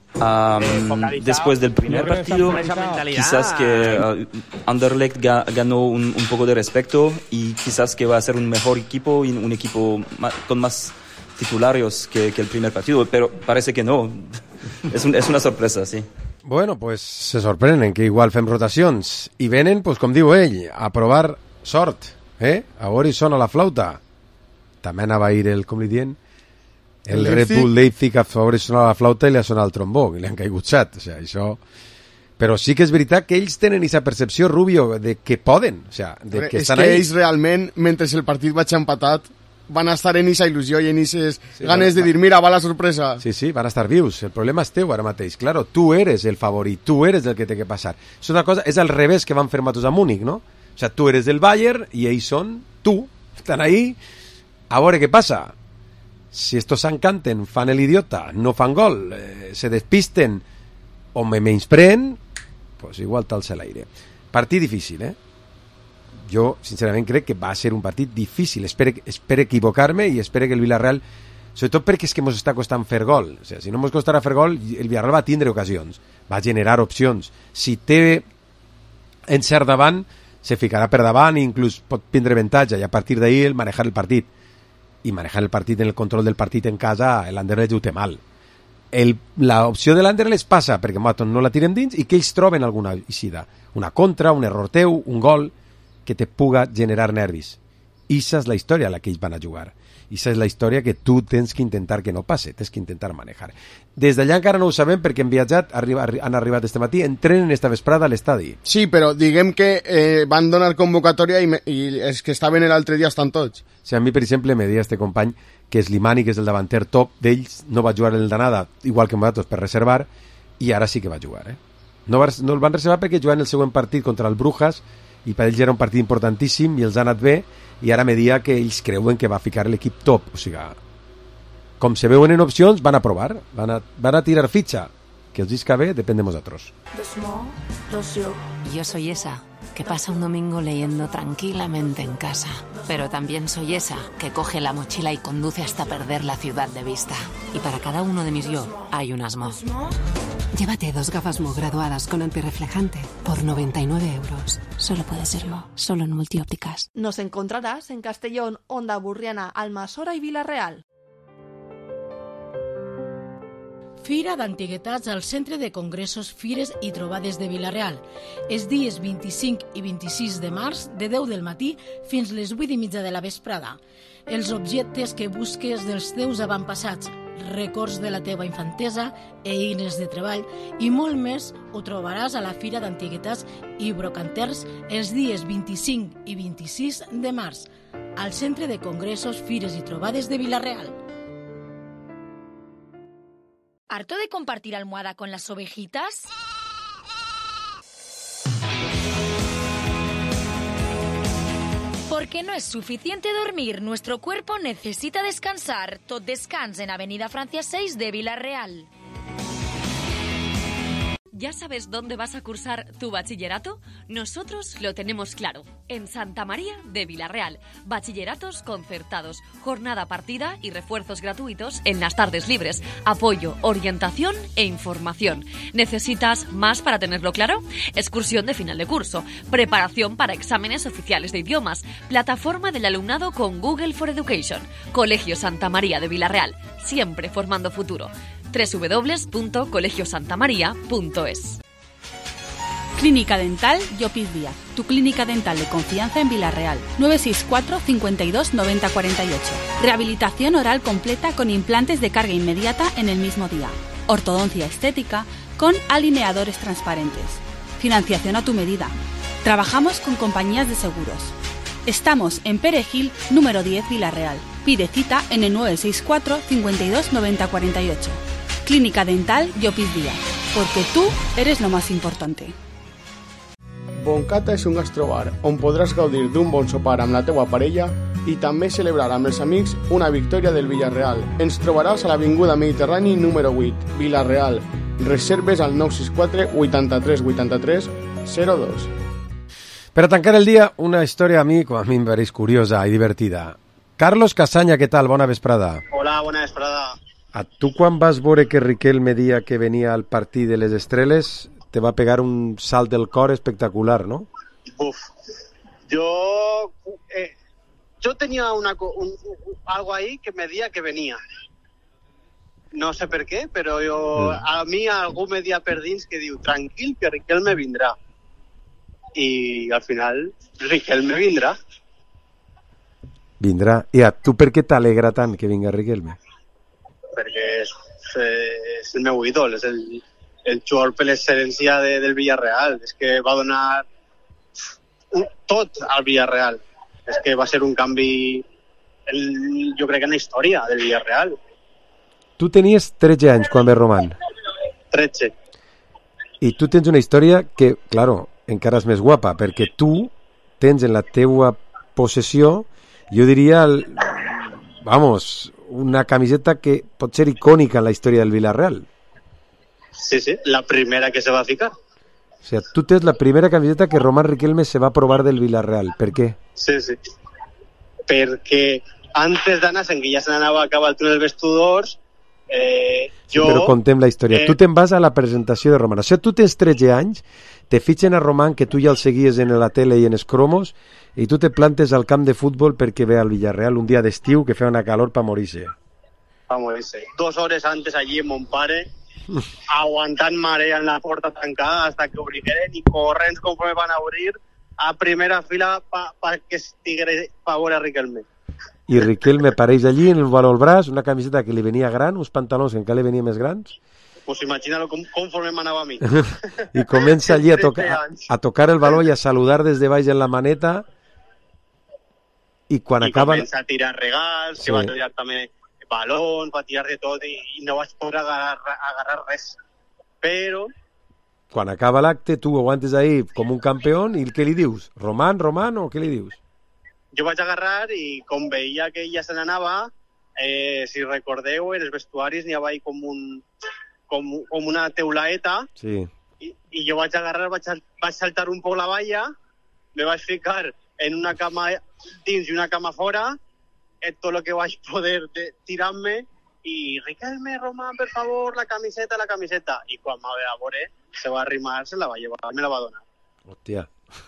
Um, después del primer partido quizás que uh, Anderlecht ga, ganó un, un poco de respeto, y quizás que va a ser un mejor equipo y un equipo ma, con más titularios que, que el primer partido, pero parece que no. es, un, es una sorpresa, sí. Bueno, pues se sorprenden que igual fem rotacions i venen, pues, com diu ell, a provar sort, eh? A veure si sona la flauta. També anava a ir el, com li dient, el Red Bull Leipzig a favor sona la flauta i li ha sonat el trombó, i li han caigut set, o sea, això... Però sí que és veritat que ells tenen aquesta percepció, Rubio, de que poden, o sea, de que és estan que ahí. ells realment, mentre el partit vaig empatat, van a estar en aquesta il·lusió i en aquestes sí, ganes de dir, mira, va la sorpresa. Sí, sí, van a estar vius. El problema és teu ara mateix. Claro, tu eres el favorit, tu eres el que té que passar. És una cosa, és al revés que van fer matos a Múnich, ¿no? O sea, tu eres del Bayern i ells són tu. Estan ahí, a veure què passa. Si estos s'encanten, fan l'idiota, no fan gol, eh, se despisten o me menyspreen, pues igual talse l'aire. Partit difícil, eh? Jo, sincerament, crec que va ser un partit difícil. Espero, espero equivocar-me i espero que el Villarreal, sobretot perquè és que ens està costant fer gol. O sigui, si no ens costarà fer gol, el Villarreal va tindre ocasions, va generar opcions. Si té encert davant, se ficarà per davant i inclús pot prendre avantatge, i a partir d'ahí el manejar el partit. I manejar el partit en el control del partit en casa, l'Anderlecht ho té mal. El, la opció de l'Anderlecht passa perquè Maton no la tirem dins i que ells troben alguna eixida, una contra, un error teu, un gol que te puga generar nervis. Issa és la història a la que ells van a jugar. Issa és la història que tu tens que intentar que no passe, tens que intentar manejar. Des d'allà encara no ho sabem perquè han viatjat, arriba, han arribat este matí, entrenen esta vesprada a l'estadi. Sí, però diguem que eh, van donar convocatòria i, me, i els que estaven l'altre dia estan tots. Sí, a mi, per exemple, me deia este company que Slimani, que és el davanter top d'ells, no va jugar el d'anada, igual que nosaltres, per reservar, i ara sí que va jugar. Eh? No, va, no el van reservar perquè juguen el següent partit contra el Brujas i per ells era un partit importantíssim i els ha anat bé, i ara me dia que ells creuen que va ficar l'equip top, o sigui, com se veuen en opcions, van a provar, van a, van a tirar fitxa, que els isca bé, depèn de nosaltres. Yo soy esa que pasa un domingo leyendo tranquilamente en casa, pero también soy esa que coge la mochila y conduce hasta perder la ciudad de vista. Y para cada uno de mis yo hay un Asmo. Llévate dos gafas Mo graduadas con antirreflejante por noventa y nueve euros. Solo puede ser Mo, solo en Multiópticas. Nos encontrarás en Castellón, Onda Burriana, Almassora i Vila-real. Fira d'Antiguitats al Centre de Congressos, Fires i Trobades de Vila-real. Els dies vint-i-cinc i vint-i-sis de març, de deu del matí fins les vuit i mitja de la vesprada. Els objectes que busques dels teus avantpassats, records de la teva infantesa, eines de treball i molt més ho trobaràs a la Fira d'Antiguitats i Brocanters els dies vint-i-cinc i vint-i-sis de març, al Centre de Congressos, Fires i Trobades de Vila-real. ¿Harto de compartir almohada con las ovejitas? Porque no es suficiente dormir, nuestro cuerpo necesita descansar. Tot Descans en Avenida Francia seis de Vila-real. ¿Ya sabes dónde vas a cursar tu bachillerato? Nosotros lo tenemos claro. En Santa María de Vila-real. Bachilleratos concertados, jornada partida y refuerzos gratuitos en las tardes libres. Apoyo, orientación e información. ¿Necesitas más para tenerlo claro? Excursión de final de curso. Preparación para exámenes oficiales de idiomas. Plataforma del alumnado con Google for Education. Colegio Santa María de Vila-real. Siempre formando futuro. doble u doble u doble u punto colegio santa maría punto es. Clínica Dental Llopis Díaz, tu clínica dental de confianza en Vila-real. nueve seis cuatro, cincuenta y dos, noventa cuarenta y ocho. Rehabilitación oral completa con implantes de carga inmediata en el mismo día. Ortodoncia estética con alineadores transparentes. Financiación a tu medida. Trabajamos con compañías de seguros. Estamos en Perejil, número diez, Vila-real. Pide cita en el nueve seis cuatro, cincuenta y dos, noventa cuarenta y ocho. Clínica Dental Llopis Díaz, porque tú eres lo más importante. Boncata és un gastrobar on podràs gaudir d'un bon sopar amb la teua parella i també celebrar amb els amics una victòria del Villarreal. Ens trobaràs a l'Avinguda Mediterrani número vuit, Vila-real. Reserves al nou sis quatre, vuitanta-tres, vuitanta-tres, zero dos. Per a tancar el dia, una història a mi, com a mi em pareix curiosa i divertida. Carlos Casaña, què tal? Bona vesprada. Hola, bona vesprada. A tu quan vas veure que Riquelme dia que venia al partit de les Estreles te va pegar un salt del cor espectacular, ¿no? Uf, yo eh, yo tenía una, un, algo ahí que me decía que venía. No sé per què, però jo, mm. a mi algú me dia per dins que diu tranquil, que Riquelme vindrà. I al final Riquelme vindrà. Vindrà. I a tu per què t'alegra tant que vinga Riquelme? Perquè és, és el meu ídol, és el, el jugador per l'excel·lència de, del Villarreal. És que va donar un, tot al Villarreal. És que va ser un canvi, el, jo crec que en la història del Villarreal. Tu tenies tretze anys quan ve Roman. tretze. I tu tens una història que, claro, encara és més guapa, perquè tu tens en la teua possessió, jo diria, el, vamos, una camiseta que pot ser icònica en la història del Villarreal. Sí, sí, la primera que se va ficar. O sigui, tu tens la primera camiseta que Román Riquelme se va provar del Villarreal. Per què? Sí, sí. Perquè antes d'anar, en què ja se n'anava a acabar el túnel vestidors, eh, jo... Sí, però contem la història. Eh... Tu te'n vas a la presentació de Román. O sigui, tu tens tretze anys, te fitxen a Román, que tu ja el seguies en la tele i en els cromos, i tu te plantes al camp de futbol perquè ve al Villarreal un dia d'estiu que feia una calor pa morir-se. Pa morir-se. Dos hores antes allí en Montpare, aguantant marea en la porta tancada hasta que obrigueren i corrents conforme van a obrir a primera fila pa, pa que estigués pa veure Riquelme. I Riquelme apareix allí en el valor al braç, una camiseta que li venia gran, uns pantalons que encara li venia més grans. Pues imagina-lo com, conforme m'anava a mi. I comença allí a, toca, a, a tocar el baló i a saludar des de baix en la maneta. I quan I acaba... comença a tirar regals, sí. Que va tirar també balons, va tirar de tot i, i no vaig poder agarrar, agarrar res. Però quan acaba l'acte, tu aguantes ahí com un campió i què li dius? Roman, Roman, o què li dius? Jo vaig agarrar i com veia que ella se n'anava, eh, si recordeu, en els vestuaris n'hi havia com, un, com, com una teulaeta, Sí. i, i jo vaig agarrar, vaig, vaig saltar un poc la valla, me vaig ficar en una cama dins i una cama fora, eh, tot el que vaig poder de, tirar-me, i Riquelme, Román, per favor, la camiseta, la camiseta. I quan m'ha a veure, se va arrimar, se la va llevar, me la va donar. Hòstia.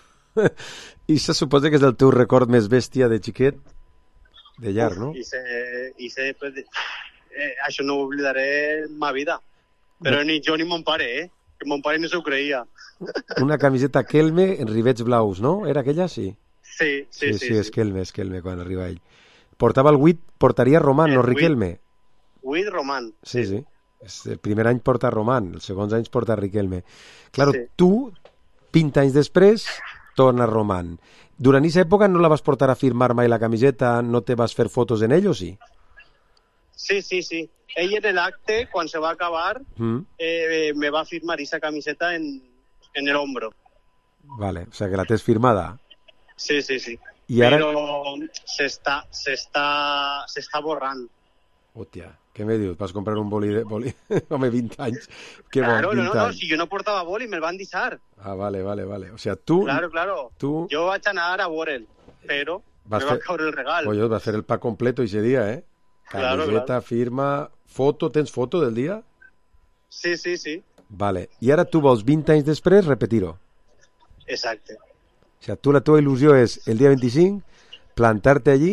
I se suposa que és el teu record més bèstia de xiquet? De llarg, no? I se, i se, pues, eh, això no ho oblidaré en ma vida. Però ni jo ni mon pare, eh? Que mon pare no s'ho creia. Una camiseta Kelme en rivets blaus, no? Era aquella? Sí. Sí, sí, sí. Sí, sí, és Kelme, és Kelme, quan arriba ell. Portava el vuit, portaria Román, no Riquelme. Huit Román. Sí, sí. És el primer any porta Román, els segons anys porta Riquelme. Claro, sí. Tu, vint anys després, torna Román. Durant aquesta època no la vas portar a firmar mai la camiseta, no te vas fer fotos en ell, o sí? Sí, sí, sí. Ell en l'acte, quan se va acabar, mm. eh, me va firmar aquesta camiseta en, en el hombro. Vale, o sea que la tens firmada. Sí, sí, sí. I ara... Però s'està s'està s'està borrant. Hòstia, què me dius? Vas comprar un boli de... Boli... Home, vint anys. Que claro, bon, no, no, no, si jo no portava boli, me'l van deixar. Ah, vale, vale, vale. O sea, tu... Claro, claro. Tu... Jo vaig anar a veure'l, però vas me va fer... caure el regal. Oye, vas fer el pa completo ese día, ¿eh? Claro, Camiseta, claro. firma, foto, ¿tens foto del día? Sí, sí, sí. Vale. I ara tu vols vint anys després repetir-ho. Exacte. O sea, tu la teva il·lusió és el dia vint-i-cinc plantar-te allí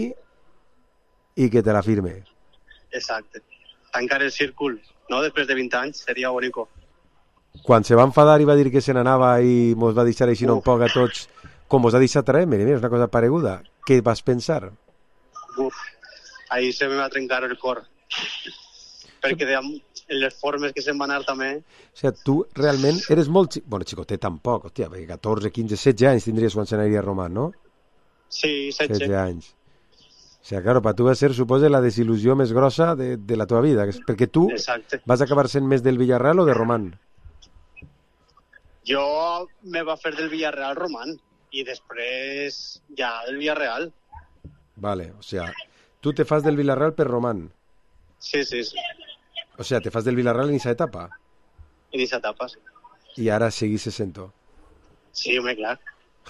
i que te la firme. Exacte. Tancar el círcul, no? Després de vint anys, seria bonico. Quan se va enfadar i va dir que se n'anava i mos va deixar així no un poc a tots, com vos ha deixat a mira, mira, és una cosa pareguda. Què vas pensar? Uf, ahí se me va trencar el cor. Perquè de, en les formes que se'n va anar també... O sigui, tu realment eres molt... Xic... Bueno, xicotet tampoc, hòstia, perquè catorze, quinze, setze anys tindries quan se n'aniria Román, no? Sí, setze. setze anys. O sigui, claro, per tu va ser, suposa, la desil·lusió més grossa de, de la teva vida, perquè tu Exacte. Vas acabar sent més del Villarreal o de Román? Jo me va fer del Villarreal Román i després ja del Villarreal. Vale, o sea, tu te fas del Villarreal per Román. Sí, sí, sí. O sea, te fas del Villarreal en esa etapa. En esa etapa, sí. I ara seguís sento. Sí, home, clar.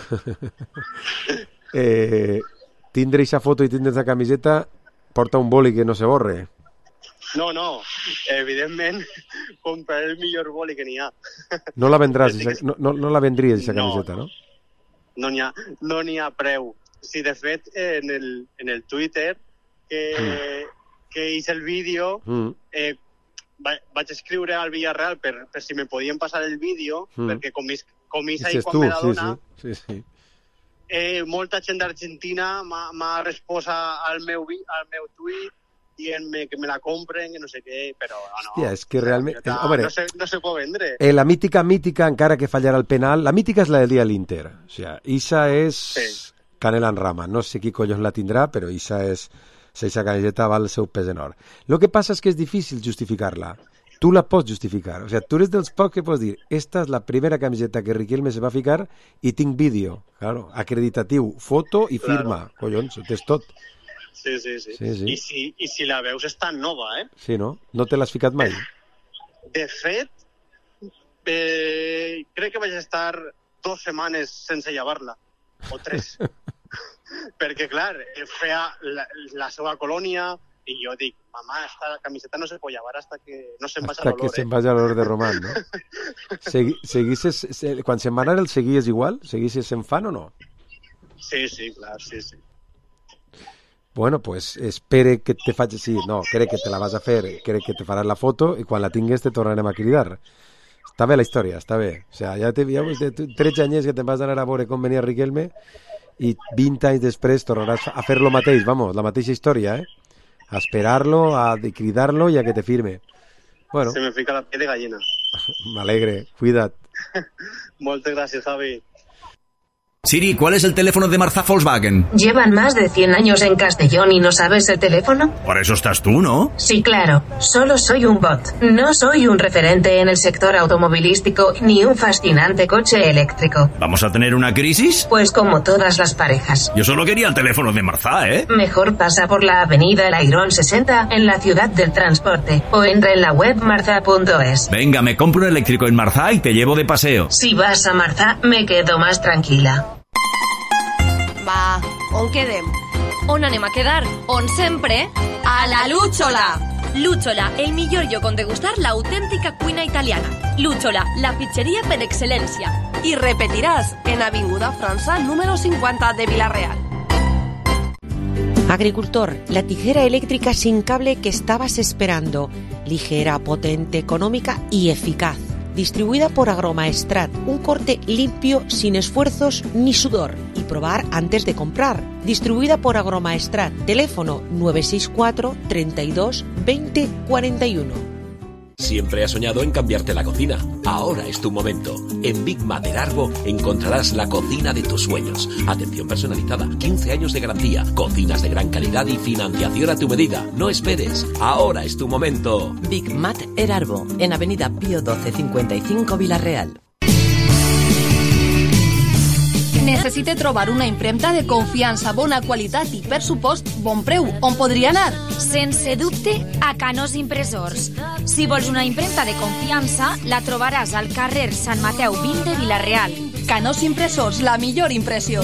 eh, tindre esa foto i tindre esa camiseta porta un boli que no se borre. No, no, evidentment compraré el millor boli que n'hi ha. No la vendràs, esa, no, no, no la vendries, esa camiseta, no? No n'hi ha, no n'hi ha preu. Si de fet en el, en el Twitter que, mm. que hice el vídeo mm. eh, va, vaig escriure al Villarreal per, per si me podien passar el vídeo mm. perquè com, is, com is ahí quan tu, me la dona sí, sí, sí. Eh, molta gent d'Argentina m'ha respost al meu, al meu tuit dient-me que me la compren, que no sé què, però no. Hòstia, és que realment... No, hombre, no, se, no se pot vendre. Eh, la mítica, mítica, encara que fallarà el penal, la mítica és la del dia de l'Inter. O sea, Isa és sí. canela en rama. No sé qui collons la tindrà, però Isa és... Esa camiseta val el seu pes en or. Lo que passa és que és difícil justificar-la. Tu la pots justificar. O sea, tu eres dels pocs que pots dir esta és la primera camiseta que Riquelme se va ficar i tinc vídeo. Claro, acreditatiu, foto i firma. Claro. Collons, ho tens tot. Sí, sí, sí. sí, sí. I, si, I si la veus és tan nova, eh? Sí, no? No te l'has ficat mai? De fet, eh, crec que vaig estar dues setmanes sense llevar-la, o tres. Perquè, clar, feia la, la seva colònia i jo dic, mamà, esta camiseta no se pot llevar hasta que no se'n vagi a l'olor, Hasta que se'n vagi a l'olor de Román, no? Segui, seguisses, se, quan se'n va anar el seguies igual? Seguisses sent fan o no? Sí, sí, clar, sí, sí. Bueno, pues espere que te faig... Sí, no, crec que te la vas a fer, crec que te faràs la foto i quan la tingues te tornarem a cridar. Està bé la història, està bé. O sea, ja, te, ja de tretze anys que te'n vas anar a veure com venia Riquelme i vint anys després tornaràs a fer lo mateix, vamos, la mateixa història, eh? A esperar-lo, a cridar-lo i a que te firme. Bueno. Se me fica la piel de gallina. M'alegre, cuida't. Moltes gràcies, Javi. Siri, ¿cuál es el teléfono de Marzá Volkswagen? ¿Llevan más de cien años en Castellón y no sabes el teléfono? Por eso estás tú, ¿no? Sí, claro. Solo soy un bot. No soy un referente en el sector automovilístico ni un fascinante coche eléctrico. ¿Vamos a tener una crisis? Pues como todas las parejas. Yo solo quería el teléfono de Marzá, ¿eh? Mejor pasa por la avenida El Airón sesenta en la ciudad del transporte o entra en la web marzá punto es. Venga, me compro un eléctrico en Marzá y te llevo de paseo. Si vas a Marzá, me quedo más tranquila. Va, on quedem? On anem a quedar? On sempre? A la Lúchola! Lúchola, el millor lloc on degustar l'autèntica cuina italiana. Lúchola, la pizzeria per excel·lència. I repetiràs en Avinguda França, número cincuenta de Vila-real. Agricultor, la tijera eléctrica sin cable que estabas esperando. Ligera, potente, económica y eficaz. Distribuida por Agromaestrat, un corte limpio, sin esfuerzos ni sudor. Y probar antes de comprar. Distribuida por Agromaestrat, teléfono nueve seis cuatro, treinta y dos, veinte, cuarenta y uno. Siempre has soñado en cambiarte la cocina. Ahora es tu momento. En Big Mat Erarbo encontrarás la cocina de tus sueños. Atención personalizada, quince años de garantía, cocinas de gran calidad y financiación a tu medida. No esperes. Ahora es tu momento. Big Mat Erarbo, en Avenida Pío doce cincuenta y cinco, Vila-real. Necessite trobar una impremta de confiança, bona qualitat i, per supost, bon preu. On podria anar? Sense dubte, a Canós Impressors. Si vols una impremta de confiança, la trobaràs al carrer Sant Mateu vint de Vila-real. Canós Impressors, la millor impressió.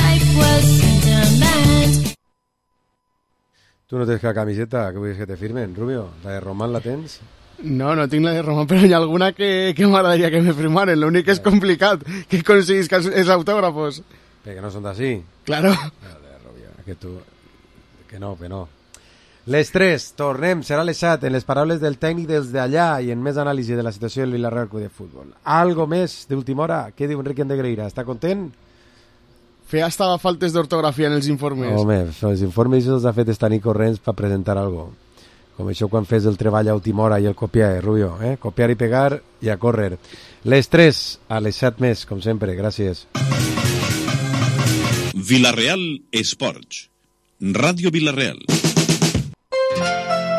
Tu no tens cap camiseta que vull que te firmen, Rubio? La de Román la tens? No, no tinc la de Román, però hi ha alguna que, que m'agradaria que me firmaren. L'únic que és complicat, que aconseguís que els autògrafos. Que no són d'ací. Claro. Que tu... Que no, que no. Les tres, tornem, serà les set, en les paraules del tècnic dels d'allà i en més anàlisi de la situació del Vila-real Club de Futbol. Algo més d'última hora? Què diu Enrique Antegreira? Està content? Feia hasta faltes d'ortografia en els informes. Home, els informes els ha fet estar corrents per presentar algo. Com això quan fes el treball a última hora i el copiar, eh, Rubio, eh? Copiar i pegar i a córrer. Les tres, a les set més, com sempre, gràcies. Vila-real Esports, Ràdio Vila-real.